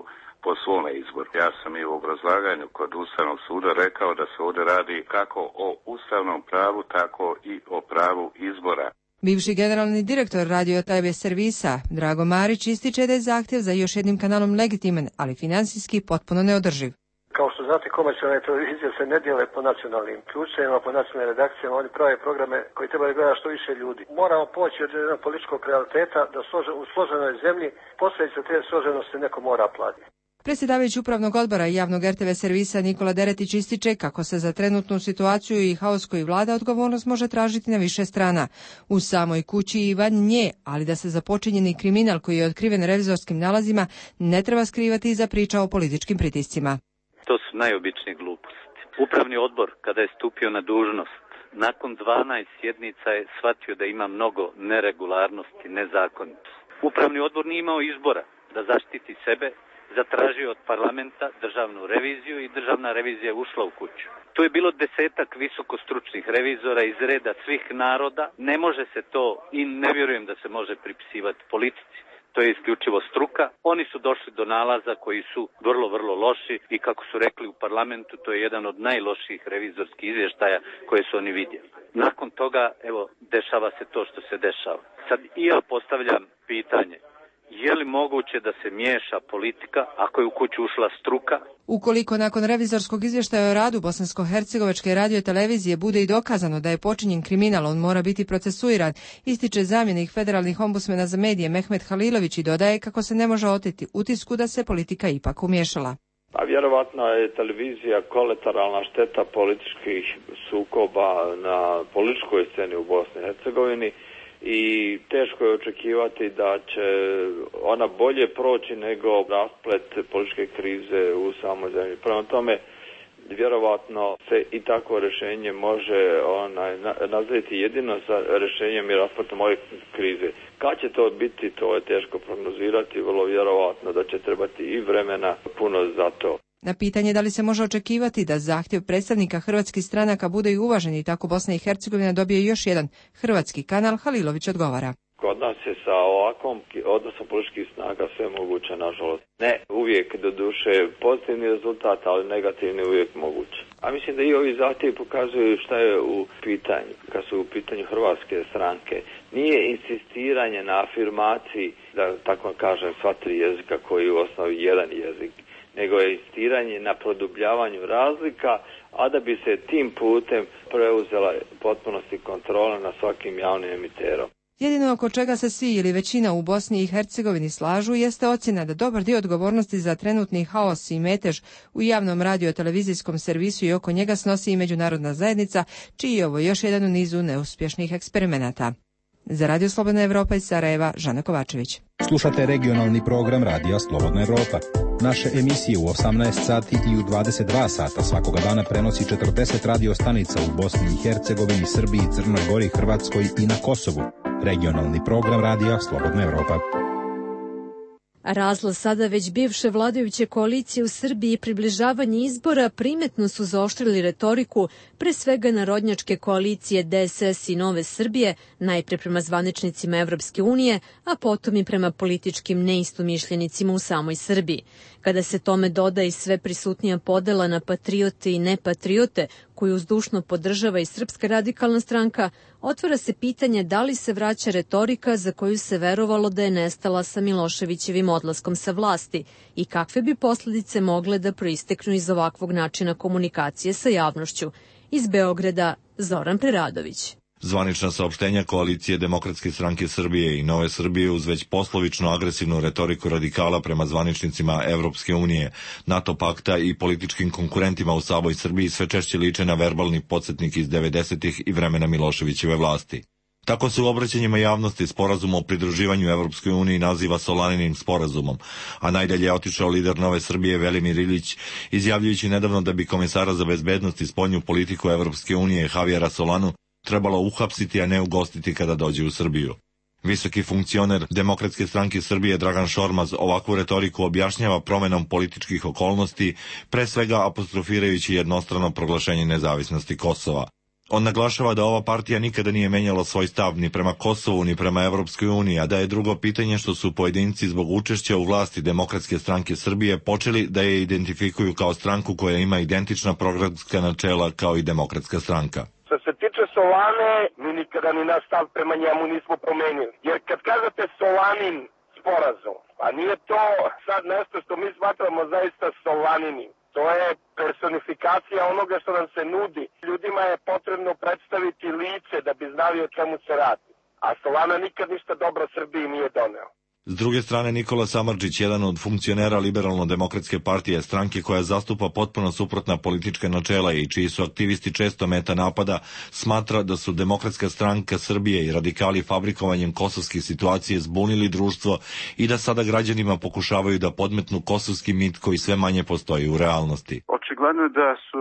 po svome izboru. Ja sam i u obrazlaganju kod Ustavnog suda rekao da se ovdje radi kako o ustavnom pravu, tako i o pravu izbora. Bivši generalni direktor Radio TV servisa Drago Marić ističe da je zahtjev za još jednim kanalom legitiman, ali finansijski potpuno neodrživ. Kao što znate, komercijalne televizije se ne dijele po nacionalnim ključevima, po nacionalnim redakcijama, oni prave programe koji trebaju gledati što više ljudi. Moramo poći od jednog političkog realiteta da u složenoj zemlji posljedice te složenosti neko mora platiti. Predsjedavajući upravnog odbora javnog RTV servisa Nikola Deretić ističe kako se za trenutnu situaciju i haos koji vlada odgovornost može tražiti na više strana. U samoj kući i van nje, ali da se za počinjeni kriminal koji je otkriven revizorskim nalazima ne treba skrivati iza priča o političkim pritiscima. To su najobičnije gluposti. Upravni odbor, kada je stupio na dužnost, nakon 12 sjednica je shvatio da ima mnogo neregularnosti, nezakonitosti. Upravni odbor nije imao izbora da zaštiti sebe, zatražio od parlamenta državnu reviziju i državna revizija je ušla u kuću. Tu je bilo 10-ak visokostručnih revizora iz reda svih naroda. Ne može se to i ne vjerujem da se može pripisivati politici. To je isključivo struka. Oni su došli do nalaza koji su vrlo, vrlo loši i kako su rekli u parlamentu, to je jedan od najlošijih revizorskih izvještaja koje su oni vidjeli. Nakon toga, evo, dešava se to što se dešava. Sad i ja postavljam pitanje, je li moguće da se miješa politika ako je u kuću ušla struka? Ukoliko nakon revizorskog izvještaja o radu Bosansko-hercegovačke radiotelevizije bude i dokazano da je počinjen kriminal, on mora biti procesuiran, ističe zamjenik federalnih ombudsmena za medije Mehmet Halilović i dodaje kako se ne može oteti utisku da se politika ipak umiješala. A vjerovatno je televizija kolateralna šteta političkih sukoba na političkoj sceni u Bosni i Hercegovini i teško je očekivati da će ona bolje proći nego rasplet političke krize u samoj zemlji. Prema tome, vjerovatno se i takvo rješenje može nazvati jedino sa rješenjem i raspletom ove krize. Kad će to biti, to je teško prognozirati, vrlo vjerovatno da će trebati i vremena puno za to. Na pitanje da li se može očekivati da zahtjev predstavnika hrvatskih stranaka bude i uvažen i tako Bosna i Hercegovina dobije još jedan hrvatski kanal, Halilović odgovara. Kod nas je sa ovakvom odnosom političkih snaga sve moguće, nažalost. Ne uvijek do duše pozitivni rezultat, ali negativni uvijek moguće. A mislim da i ovi zahtjevi pokazuju šta je u pitanju. Kad su u pitanju hrvatske stranke, nije insistiranje na afirmaciji, da tako kažem, sva tri jezika koji je u osnovi jedan jezik, nego je insistiranje na produbljavanju razlika, a da bi se tim putem preuzela potpunosti kontrola na svakim javnim emiterom. Jedino oko čega se svi ili većina u Bosni i Hercegovini slažu jeste ocjena da dobar dio odgovornosti za trenutni haos i metež u javnom radio-televizijskom servisu i oko njega snosi i međunarodna zajednica, čiji je ovo još jedan u nizu neuspješnih eksperimenata. Za Radio Slobodna Evropa iz Sarajeva, Žana Kovačević. Slušate regionalni program Radija Slobodna Evropa. Naše emisije u 18 sati i u 22 sata svakoga dana prenosi 40 radio stanica u Bosni i Hercegovini, Srbiji, Crnoj Gori, Hrvatskoj i na Kosovu. Regionalni program Radija Slobodna Evropa. Razlog sada već bivše vladajuće koalicije u Srbiji i približavanje izbora primetno su zaoštrili retoriku, pre svega narodnjačke koalicije DSS i Nove Srbije, najpre prema zvaničnicima Evropske unije, a potom i prema političkim neistomišljenicima u samoj Srbiji. Kada se tome doda i sve prisutnija podela na patriote i nepatriote, koju uzdušno podržava i Srpska radikalna stranka, otvara se pitanje da li se vraća retorika za koju se verovalo da je nestala sa Miloševićevim odlaskom sa vlasti i kakve bi posljedice mogle da proisteknu iz ovakvog načina komunikacije sa javnošću. Iz Beograda, Zoran Preradović. Zvanična saopštenja koalicije Demokratske stranke Srbije i Nove Srbije uz već poslovično agresivnu retoriku radikala prema zvaničnicima Evropske unije, NATO pakta i političkim konkurentima u samoj Srbiji sve češće liče na verbalni podsjetnik iz 90-ih i vremena Miloševićeve vlasti. Tako se u obraćanjima javnosti sporazum o pridruživanju Evropskoj uniji naziva Solaninim sporazumom, a najdalje je otišao lider Nove Srbije Velimir Ilić, izjavljujući nedavno da bi komesara za bezbednost i spoljnu politiku Evropske unije Javijera Solanu trebalo uhapsiti, a ne ugostiti kada dođe u Srbiju. Visoki funkcioner Demokratske stranke Srbije Dragan Šormaz ovakvu retoriku objašnjava promenom političkih okolnosti, pre svega apostrofirajući jednostrano proglašenje nezavisnosti Kosova. On naglašava da ova partija nikada nije menjala svoj stav ni prema Kosovu ni prema Evropskoj uniji, a da je drugo pitanje što su pojedinci zbog učešća u vlasti Demokratske stranke Srbije počeli da je identifikuju kao stranku koja ima identična programska načela kao i Demokratska stranka. Što se tiče Solane, mi nikada ni naš stav prema njemu nismo promenili. Jer kad kažete Solanin sporazum, a nije to sad nešto što mi smatramo zaista Solaninim. To je personifikacija onoga što nam se nudi. Ljudima je potrebno predstaviti lice da bi znali o čemu se radi. A Solana nikad ništa dobro Srbiji nije doneo. S druge strane, Nikola Samardžić, jedan od funkcionera Liberalno-demokratske partije, stranke koja zastupa potpuno suprotna politička načela i čiji su aktivisti često meta napada, smatra da su Demokratska stranka Srbije i radikali fabrikovanjem kosovskih situacije zbunili društvo i da sada građanima pokušavaju da podmetnu kosovski mit koji sve manje postoji u realnosti. Očigledno je da su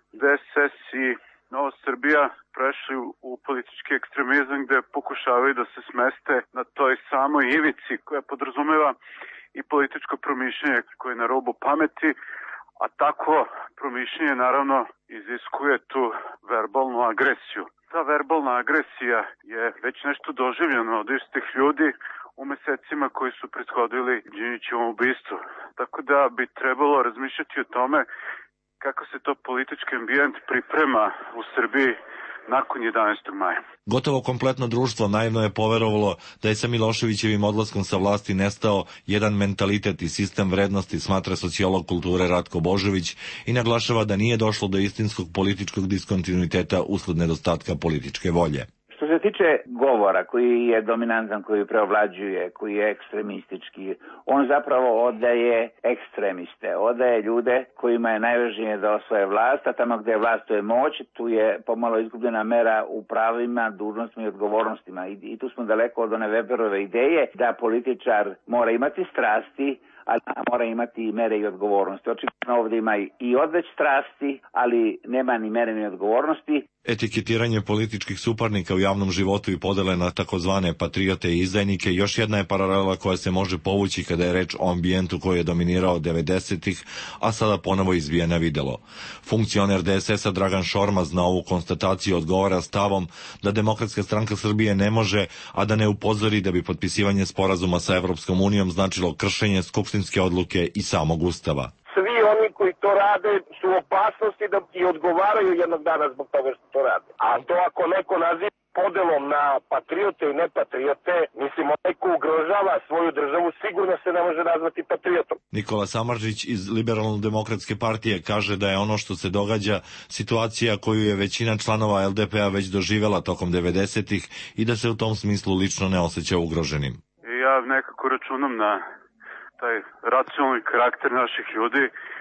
DSS i Nova Srbija prešli u politički ekstremizam gde pokušavaju da se smeste na toj samoj ivici koja podrazumeva i političko promišljanje koje je na robu pameti, a tako promišljanje naravno iziskuje tu verbalnu agresiju. Ta verbalna agresija je već nešto doživljeno od istih ljudi u mesecima koji su prethodili Đinđićevom ubistvu. Tako da bi trebalo razmišljati o tome kako se to politički ambijent priprema u Srbiji nakon 11. maja. Gotovo kompletno društvo naivno je poverovalo da je sa Miloševićevim odlaskom sa vlasti nestao jedan mentalitet i sistem vrednosti, smatra sociolog kulture Ratko Božović i naglašava da nije došlo do istinskog političkog diskontinuiteta usled nedostatka političke volje. Što se tiče govora koji je dominantan, koji preovlađuje, koji je ekstremistički, on zapravo odaje ekstremiste, odaje ljude kojima je najvažnije da osvoje vlast, a tamo gde je vlast to je moć, tu je pomalo izgubljena mera u pravima, dužnostima i odgovornostima. I tu smo daleko od one Weberove ideje da političar mora imati strasti, ali mora imati i mere i odgovornosti. Očigledno ovdje ima i odveć strasti, ali nema ni mere ni odgovornosti. Etiketiranje političkih suparnika u javnom životu i podele na takozvane patriote i izdajnike još jedna je paralela koja se može povući kada je reč o ambijentu koji je dominirao 90-ih, a sada ponovo izvija na videlo. Funkcioner DSS-a Dragan Šormaz na ovu konstataciju odgovara stavom da Demokratska stranka Srbije ne može, a da ne upozori da bi potpisivanje sporazuma sa Evropskom unijom značilo kršenje skupštinske odluke i samog Ustava. Svi oni koji to rade su u opasnosti da i odgovaraju jednog dana zbog toga što to rade. A to ako neko naziva podelom na patriote i nepatriote, mislim, onaj ko ugrožava svoju državu sigurno se ne može nazvati patriotom. Nikola Samardžić iz Liberalno-demokratske partije kaže da je ono što se događa situacija koju je većina članova LDP-a već doživela tokom 90-ih i da se u tom smislu lično ne osjeća ugroženim. Ja nekako računam na taj racionalni karakter naših ljudi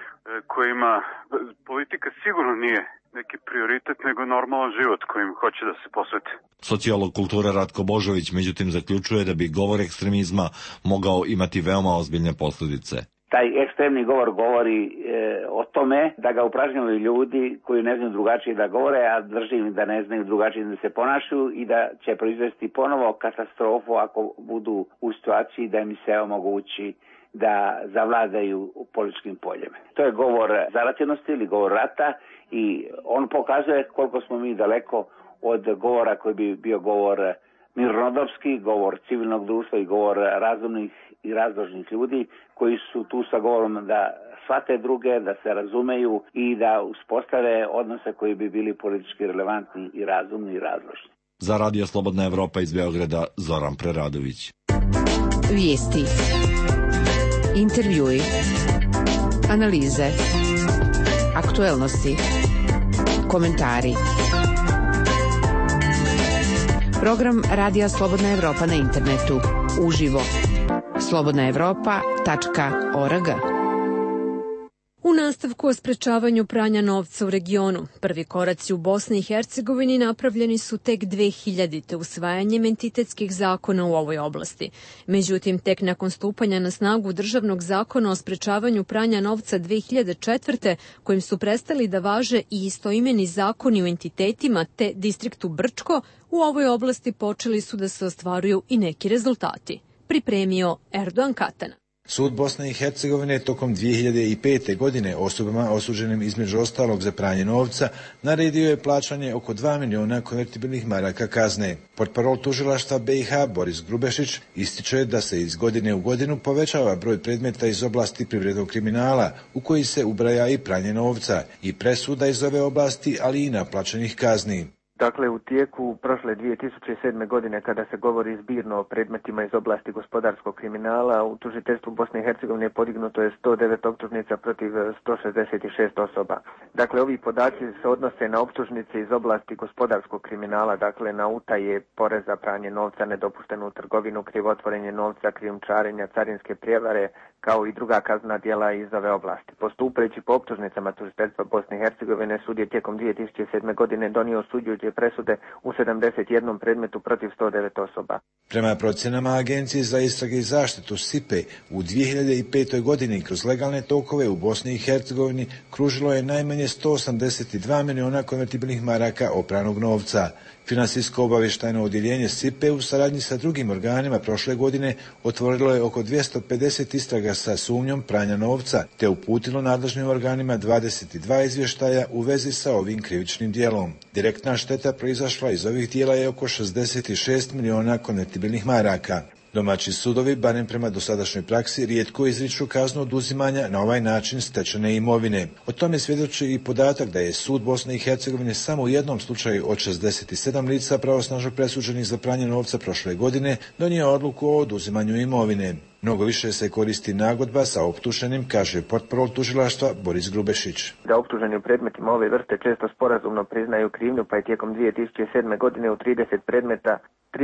kojima politika sigurno nije neki prioritet, nego normalan život kojim hoće da se posveti. Sociolog kulture Ratko Božović međutim zaključuje da bi govor ekstremizma mogao imati veoma ozbiljne posljedice. Taj ekstremni govor govori o tome da ga upražnjavaju ljudi koji ne znaju drugačije da govore, a držim da ne znaju drugačije da se ponašaju i da će proizvesti ponovo katastrofu ako budu u situaciji da im se omogući da zavladaju u političkim poljem. To je govor zaraćenosti ili govor rata i on pokazuje koliko smo mi daleko od govora koji bi bio govor mirnodopski, govor civilnog društva i govor razumnih i razložnih ljudi koji su tu sa govorom da shvate druge, da se razumeju i da uspostave odnose koji bi bili politički relevantni i razumni i razložni. Za Radio Slobodna Evropa iz Beograda, Zoran Preradović. Vijesti, intervjui, analize, aktuelnosti, komentari. Program Radija Slobodna Evropa na internetu, uživo, slobodnaevropa.org. U nastavku o sprečavanju pranja novca u regionu, prvi koraci u Bosni i Hercegovini napravljeni su tek 2000. usvajanjem entitetskih zakona u ovoj oblasti. Međutim, tek nakon stupanja na snagu državnog zakona o sprečavanju pranja novca 2004. kojim su prestali da važe i istoimeni zakoni u entitetima te distriktu Brčko, u ovoj oblasti počeli su da se ostvaruju i neki rezultati. Pripremio Erdogan Katana. Sud Bosne i Hercegovine tokom 2005. godine osobama osuđenim između ostalog za pranje novca naredio je plaćanje oko 2 miliona konvertibilnih maraka kazne. Portparol tužilaštva BiH Boris Grubešić ističe da se iz godine u godinu povećava broj predmeta iz oblasti privrednog kriminala u koji se ubraja i pranje novca i presuda iz ove oblasti, ali i naplaćenih kazni. Dakle, u tijeku prošle 2007. godine, kada se govori zbirno o predmetima iz oblasti gospodarskog kriminala, u tužiteljstvu Bosne i Hercegovine podignuto je 109 optužnica protiv 166 osoba. Dakle, ovi podaci se odnose na optužnice iz oblasti gospodarskog kriminala, dakle na utaje poreza, pranje novca, nedopuštenu trgovinu, krivotvorenje novca, krijumčarenja, carinske prijevare, kao i druga kaznena djela iz ove oblasti. Postupajući po optužnicama tužiteljstva Bosne i Hercegovine, sud je tijekom 2007. godine donio osuđujuće presude u 71 predmetu protiv 109 osoba. Prema procjenama Agencije za istrage i zaštitu SIPE, u 2005. godini kroz legalne tokove u Bosni i Hercegovini kružilo je najmanje 182 miliona konvertibilnih maraka opranog novca. Finansijsko obavještajno odjeljenje SIPE u saradnji sa drugim organima prošle godine otvorilo je oko 250 istraga sa sumnjom pranja novca, te uputilo nadležnim organima 22 izvještaja u vezi sa ovim krivičnim djelom. Direktna šteta proizašla iz ovih djela je oko 66 miliona konvertibilnih maraka. Domaći sudovi, barem prema dosadašnjoj praksi, rijetko izriču kaznu oduzimanja na ovaj način stečene imovine. O tome svjedoči i podatak da je sud Bosne i Hercegovine samo u jednom slučaju od 67 lica pravosnažno presuđenih za pranje novca prošle godine donio odluku o oduzimanju imovine. Mnogo više se koristi nagodba sa optuženim, kaže portparol tužilaštva Boris Grubešić. Da optuženi u predmetima ove vrste često sporazumno priznaju krivnju, pa je tijekom 2007. godine u 30 predmeta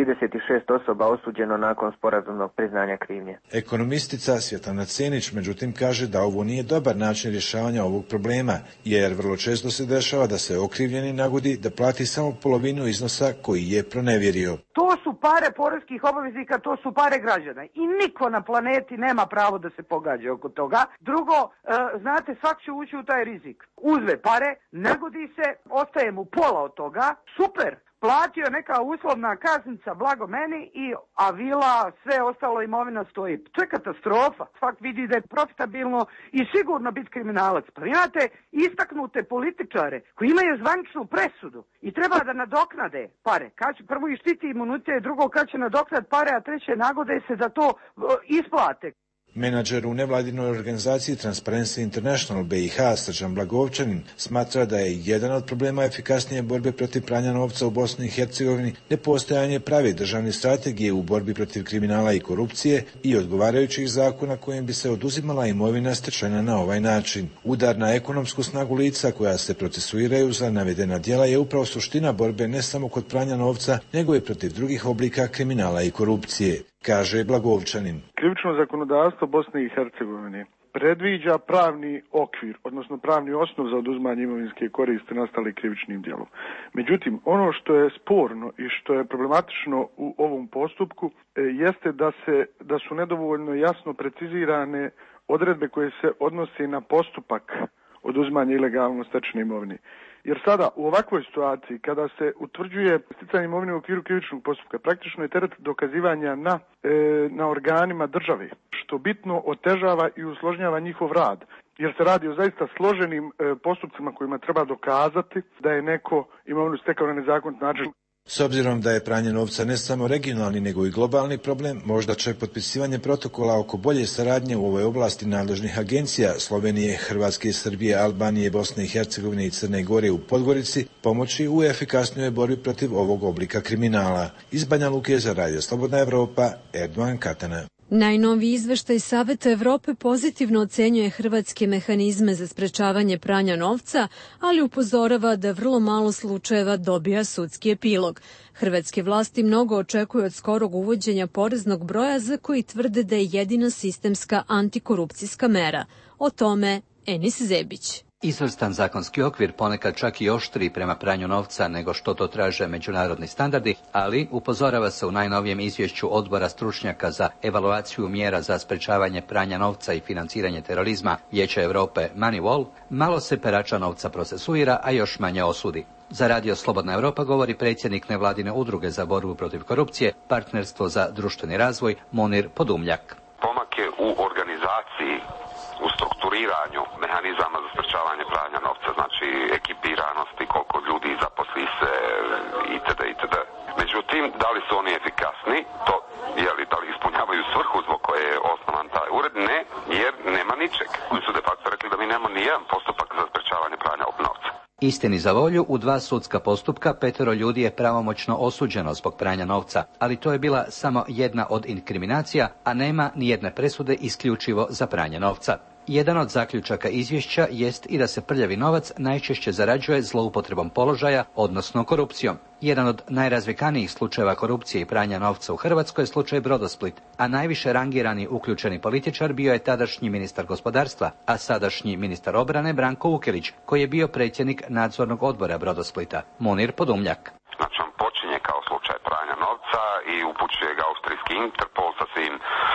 36 osoba osuđeno nakon sporazumnog priznanja krivnje. Ekonomistica Svjetlana Cenić međutim kaže da ovo nije dobar način rješavanja ovog problema, jer vrlo često se dešava da se okrivljeni nagodi da plati samo polovinu iznosa koji je pronevjerio. To su pare poreskih obveznika, to su pare građana i niko na planeti nema pravo da se pogađa oko toga. Drugo, znate, svak će ući u taj rizik. Uzve pare, nagodi se, ostaje mu pola od toga, super. Platio neka uslovna kaznica, blago meni, a vila, sve ostalo imovina stoji. To je katastrofa. Svak vidi da je profitabilno i sigurno biti kriminalac. Pa imate istaknute političare koji imaju zvaničnu presudu i treba da nadoknade pare. Prvo ih štiti imunitet, drugo kad će nadoknat pare, a treće nagode se da to isplate. Menadžer u nevladinoj organizaciji Transparency International BiH Srđan Blagovčanin smatra da je jedan od problema efikasnije borbe protiv pranja novca u Bosni i Hercegovini nepostojanje prave državne strategije u borbi protiv kriminala i korupcije i odgovarajućih zakona kojim bi se oduzimala imovina stečena na ovaj način. Udar na ekonomsku snagu lica koja se procesuiraju za navedena djela je upravo suština borbe ne samo kod pranja novca, nego i protiv drugih oblika kriminala i korupcije, kaže Blagovčanin. Krivično zakonodavstvo Bosne i Hercegovine predviđa pravni okvir, odnosno pravni osnov za oduzimanje imovinske koristi nastale krivičnim djelom. Međutim, ono što je sporno i što je problematično u ovom postupku jeste da su nedovoljno jasno precizirane odredbe koje se odnose na postupak oduzimanja ilegalno stečene imovine. Jer sada u ovakvoj situaciji kada se utvrđuje sticanje imovine u okviru krivičnog postupka, praktično je teret dokazivanja na organima države, što bitno otežava i usložnjava njihov rad. Jer se radi o zaista složenim postupcima kojima treba dokazati da je neko imovinu stekao na nezakonit način. S obzirom da je pranje novca ne samo regionalni nego i globalni problem, možda će potpisivanje protokola oko bolje saradnje u ovoj oblasti nadležnih agencija Slovenije, Hrvatske, Srbije, Albanije, Bosne i Hercegovine i Crne Gore u Podgorici pomoći u efikasnijoj borbi protiv ovog oblika kriminala. Iz Banja Luke za Radio Slobodna Evropa, Erdogan Katana. Najnoviji izveštaj Saveta Evrope pozitivno ocenjuje hrvatske mehanizme za sprečavanje pranja novca, ali upozorava da vrlo malo slučajeva dobija sudski epilog. Hrvatske vlasti mnogo očekuju od skorog uvođenja poreznog broja za koji tvrde da je jedina sistemska antikorupcijska mera. O tome Enis Zebić. Izvrstan zakonski okvir, ponekad čak i oštriji prema pranju novca nego što to traže međunarodni standardi, ali upozorava se u najnovijem izvješću odbora stručnjaka za evaluaciju mjera za sprečavanje pranja novca i financiranje terorizma Vijeća Europe Moneyval, malo se perača novca procesuira, a još manje osudi. Za Radio Slobodna Europa govori predsjednik nevladine udruge za borbu protiv korupcije, Partnerstvo za društveni razvoj, Munir Podumljak. Pomak je u organizaciji organizaciji, u strukturiranju mehanizama za sprečavanje pranja novca, znači ekipiranosti, koliko ljudi zaposli se itd. Međutim, da li su oni efikasni, to da li ispunjavaju svrhu zbog koje je osnovan taj ured? Ne, jer nema ničeg. Oni su de facto rekli da mi nemamo nijedan postupak za sprečavanje pranja novca. Istini za volju, u 2 sudska postupka 5 ljudi je pravomoćno osuđeno zbog pranja novca, ali to je bila samo jedna od inkriminacija, a nema ni jedne presude isključivo za pranje novca. Jedan od zaključaka izvješća jest i da se prljavi novac najčešće zarađuje zloupotrebom položaja, odnosno korupcijom. Jedan od najrazvikanijih slučajeva korupcije i pranja novca u Hrvatskoj je slučaj Brodosplit, a najviše rangirani uključeni političar bio je tadašnji ministar gospodarstva, a sadašnji ministar obrane Branko Vukelić, koji je bio predsjednik nadzornog odbora Brodosplita, Munir Podumljak. Znači on počinje kao slučaj pranja novca i upućuje ga austrijski Interpol sa svim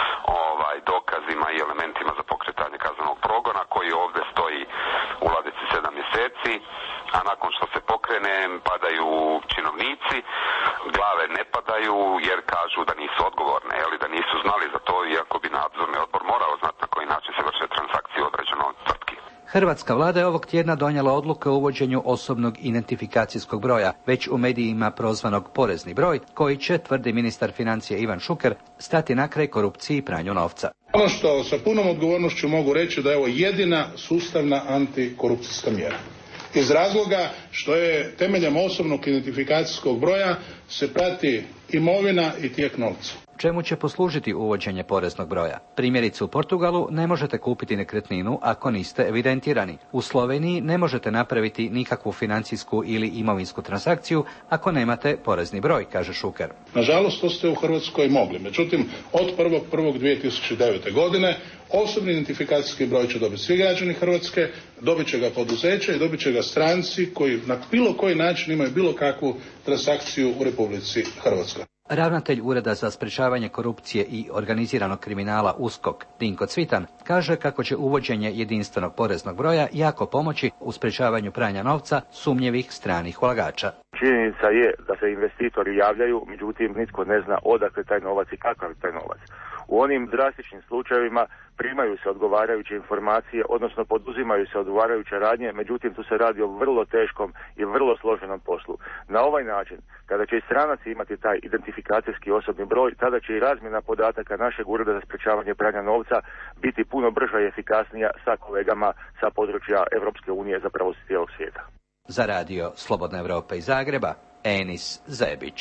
dokazima i elementima za pokretanje kaznenog progona koji ovdje stoji u ladici 7 mjeseci, a nakon što se pokrene padaju činovnici, glave ne padaju jer kažu da nisu odgovorne, da nisu znali za to, iako bi nadzorni odbor morao znati na koji način se vrše transakcije u određenoj tvrtki. Hrvatska vlada je ovog tjedna donijela odluku o uvođenju osobnog identifikacijskog broja, već u medijima prozvanog porezni broj, koji će, tvrdi ministar financija Ivan Šuker, stati na kraj korupciji i pranju novca. Ono što sa punom odgovornošću mogu reći da je ovo jedina sustavna antikorupcijska mjera. Iz razloga što je temeljem osobnog identifikacijskog broja se prati imovina i tijek novca. Čemu će poslužiti uvođenje poreznog broja? Primjerice u Portugalu ne možete kupiti nekretninu ako niste evidentirani. U Sloveniji ne možete napraviti nikakvu financijsku ili imovinsku transakciju ako nemate porezni broj, kaže Šuker. Nažalost, to ste u Hrvatskoj mogli. Međutim, od 1.1.2009. godine osobni identifikacijski broj će dobiti svi građani Hrvatske, dobit će ga poduzeće i dobit će ga stranci koji na bilo koji način imaju bilo kakvu transakciju u Republici Hrvatskoj. Ravnatelj Ureda za sprečavanje korupcije i organiziranog kriminala USKOK, Dinko Cvitan, kaže kako će uvođenje jedinstvenog poreznog broja jako pomoći u sprečavanju pranja novca sumnjivih stranih ulagača. Činjenica je da se investitori javljaju, međutim nitko ne zna odakle taj novac i kakav je taj novac. U onim drastičnim slučajevima primaju se odgovarajuće informacije, odnosno poduzimaju se odgovarajuće radnje, međutim tu se radi o vrlo teškom i vrlo složenom poslu. Na ovaj način, kada će i stranaci imati taj identifikacijski osobni broj, tada će i razmjena podataka našeg Ureda za sprečavanje pranja novca biti puno brža i efikasnija sa kolegama sa područja Europske unije, zapravo s cijelog svijeta. Za radio Slobodna Evropa iz Zagreba, Enis Zebić.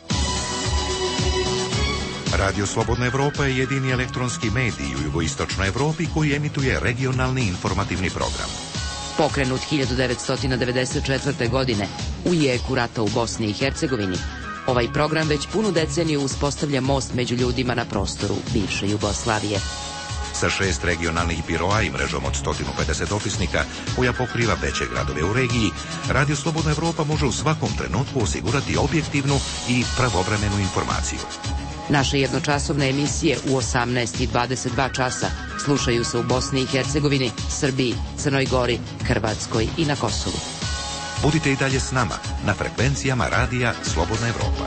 Radio Slobodna Evropa je jedini elektronski medij u jugoistočnoj Evropi koji emituje regionalni informativni program. Pokrenut 1994. godine u jeku rata u Bosni i Hercegovini, ovaj program već punu deceniju uspostavlja most među ljudima na prostoru bivše Jugoslavije. Sa 6 regionalnih biroa i mrežom od 150 opisnika koja pokriva veće gradove u regiji, Radio Slobodna Evropa može u svakom trenutku osigurati objektivnu i pravovremenu informaciju. Naše jednočasovne emisije u 18 i 22 časa slušaju se u Bosni i Hercegovini, Srbiji, Crnoj Gori, Hrvatskoj i na Kosovu. Budite i dalje s nama na frekvencijama radija Slobodna Evropa.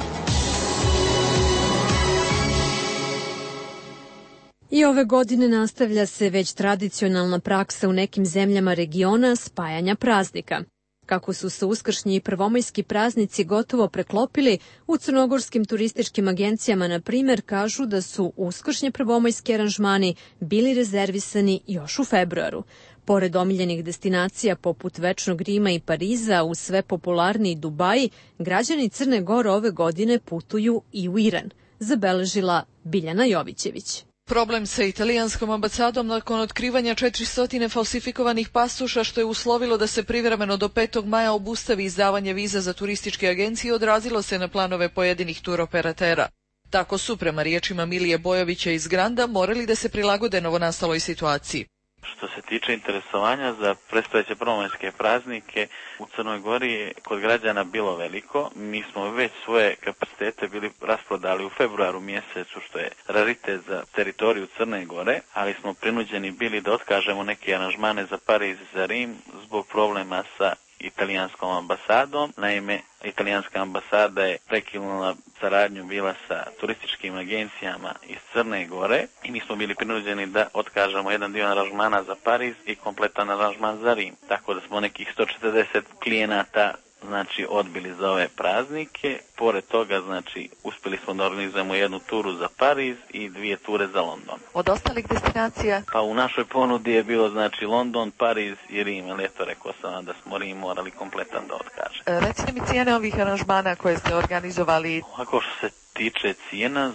I ove godine nastavlja se već tradicionalna praksa u nekim zemljama regiona spajanja praznika. Kako su se uskršnji i prvomajski praznici gotovo preklopili, u crnogorskim turističkim agencijama, na primjer, kažu da su uskršnje prvomajski aranžmani bili rezervisani još u februaru. Pored omiljenih destinacija poput Večnog Rima i Pariza, u sve popularniji Dubaji, građani Crne Gore ove godine putuju i u Iran, zabeležila Biljana Jovićević. Problem sa italijanskom ambasadom nakon otkrivanja 400 falsifikovanih pasoša što je uslovilo da se privremeno do 5. maja obustavi izdavanje viza za turističke agencije odrazilo se na planove pojedinih turoperatera. Tako su, prema riječima Milije Bojovića iz Granda, morali da se prilagode novonastaloj situaciji. Što se tiče interesovanja za predstojeće prvomajske praznike, u Crnoj Gori je kod građana bilo veliko. Mi smo već svoje kapacitete bili rasprodali u februaru mjesecu, što je raritet za teritoriju Crne Gore, ali smo prinuđeni bili da otkažemo neke aranžmane za Pariz i za Rim zbog problema sa italijanskom ambasadom. Naime, italijanska ambasada je prekinula saradnju bila sa turističkim agencijama iz Crne Gore i mi smo bili prinuđeni da otkažemo jedan dio aranžmana za Pariz i kompletan aranžman za Rim. Tako da smo nekih 140 klijenata odbili za ove praznike. Pored toga, uspjeli smo da organizujemo jednu turu za Pariz i 2 ture za London. Od ostalih destinacija? Pa u našoj ponudi je bilo London, Pariz i Rim. Ali eto, rekao sam vam da smo Rim morali kompletan da otkažemo. Recite mi cijene ovih aranžmana koje ste organizovali. Ako što se tiče cijena,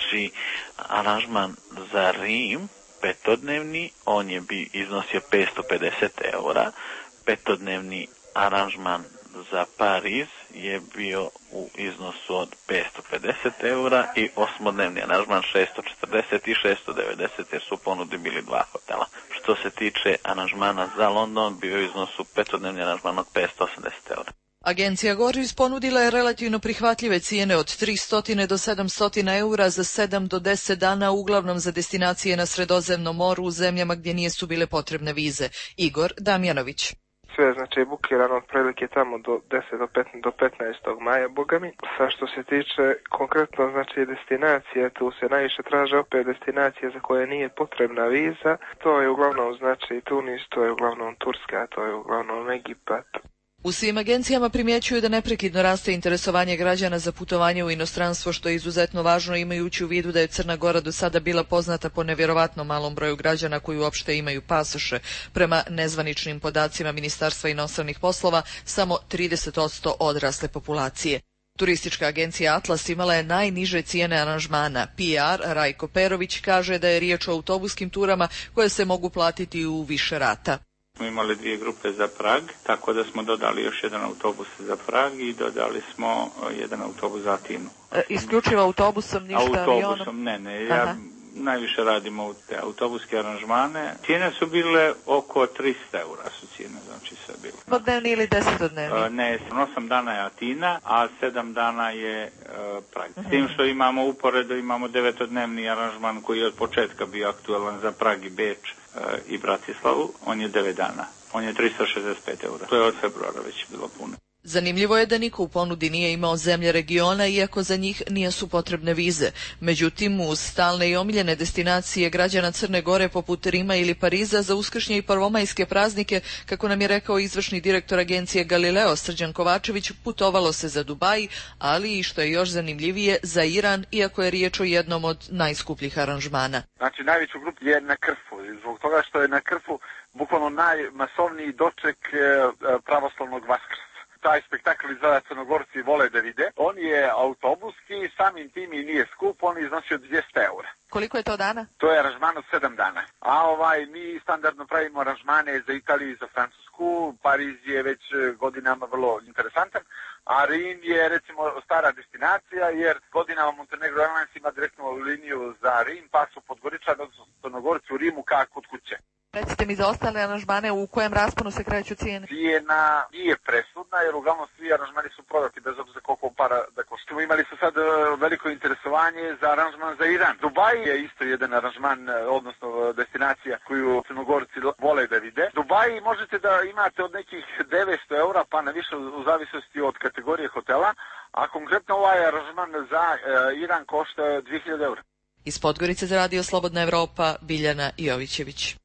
aranžman za Rim, petodnevni, on je bi iznosio 550 eura. Petodnevni aranžman za Pariz je bio u iznosu od 550 eura i osmodnevni aranžman 640 i 690 jer su u ponudi bili 2 hotela. Što se tiče aranžmana za London, bio u iznosu petodnevni aranžman od 580 eura. Agencija Goris ponudila je relativno prihvatljive cijene od 300 do 700 eura za 7 do 10 dana, uglavnom za destinacije na Sredozemnom moru u zemljama gdje nisu bile potrebne vize. Igor Damjanović. Sve je bukirano otprilike tamo do 10 do 15. maja, bogami. Sa što se tiče konkretno destinacije, tu se najviše traže opet destinacije za koje nije potrebna viza. To je uglavnom Tunis, to je uglavnom Turska, to je uglavnom Egipat. U svim agencijama primjećuju da neprekidno raste interesovanje građana za putovanje u inostranstvo, što je izuzetno važno imajući u vidu da je Crna Gora do sada bila poznata po nevjerovatno malom broju građana koji uopšte imaju pasoše. Prema nezvaničnim podacima Ministarstva inostranih poslova, samo 30% odrasle populacije. Turistička agencija Atlas imala je najniže cijene aranžmana. PR Rajko Perović kaže da je riječ o autobuskim turama koje se mogu platiti u više rata. Smo imali 2 grupe za Prag, tako da smo dodali još jedan autobus za Prag i dodali smo jedan autobus za Atinu. Isključivo autobusom, ništa avionom? Autobusom, ne. Ja najviše radimo te autobuske aranžmane. Cijene su bile oko 300 eura su cijene, sve bile. Dnevni ili 10-dnevni? Ne, 8 dana je Atina, a 7 dana je Prag. S tim što imamo uporedo, imamo 9-dnevni aranžman koji je od početka bio aktualan za Prag i Beč i Bratislavu, on je 9 dana. On je 365 eura. To je od februara već bilo puno. Zanimljivo je da niko u ponudi nije imao zemlje regiona, iako za njih nisu potrebne vize. Međutim, uz stalne i omiljene destinacije građana Crne Gore poput Rima ili Pariza za uskršnje i prvomajske praznike, kako nam je rekao izvršni direktor agencije Galileo Srđan Kovačević, putovalo se za Dubaj, ali i što je još zanimljivije za Iran, iako je riječ o jednom od najskupljih aranžmana. Najveću grupu je na Krfu, zbog toga što je na Krfu bukvalno najmasovniji doček pravoslavnog Vaskrsa. Taj spektakl izgleda Crnogorci vole da vide. On je autobuski, samim tim i nije skup, on je iznosio 200 eura. Koliko je to dana? To je aranžman od 7 dana. A mi standardno pravimo aranžmane za Italiju i za Francusku. Pariz je već godinama vrlo interesantan, a Rim je recimo stara destinacija jer godinama Montenegro Airlines ima direktnu liniju za Rim, pa su Podgoričani, odnosno Crnogorci u Rimu kako kod kuće. Recite mi za ostale aranžmane u kojem rasponu se kreću cijene? Cijena nije presudna jer uglavnom svi aranžmani su prodati bez obzira koliko para da koštaju. Imali su sad veliko interesovanje za aranžman za Iran. Dubaj je isto jedan aranžman, odnosno destinacija koju Crnogorci vole da vide. Dubaj možete da imate od nekih 900 eura pa na više u zavisnosti od kategorije hotela, a konkretno ovaj aranžman za Iran košta 2000 eura. Iz Podgorice za Radio Slobodna Evropa, Biljana Jovićević.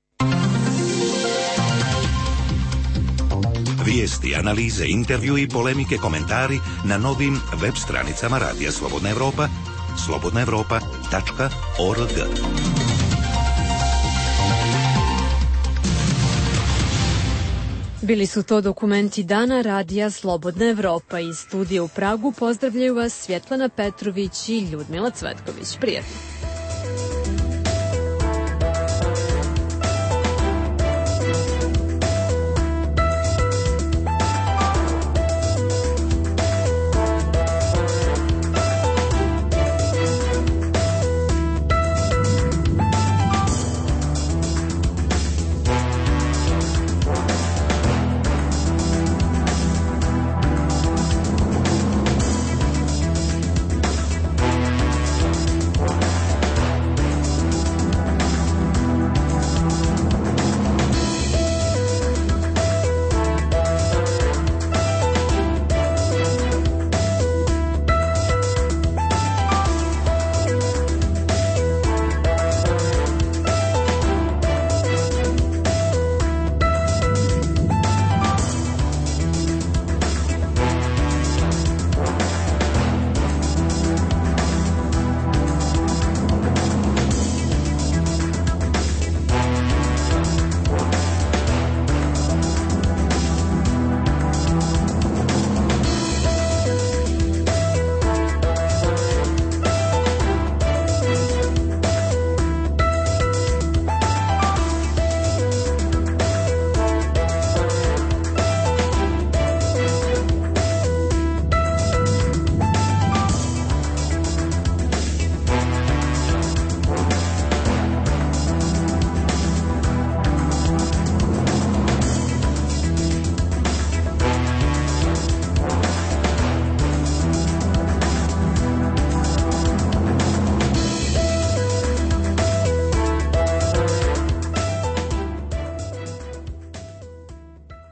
Vijesti, analize, intervju i polemike, komentari na novim web stranicama Radija Slobodna Evropa, slobodnaevropa.org. Bili su to dokumenti dana Radija Slobodna Evropa. Iz studija u Pragu pozdravljaju vas Svjetlana Petrović i Ljudmila Cvetković. Prijetno.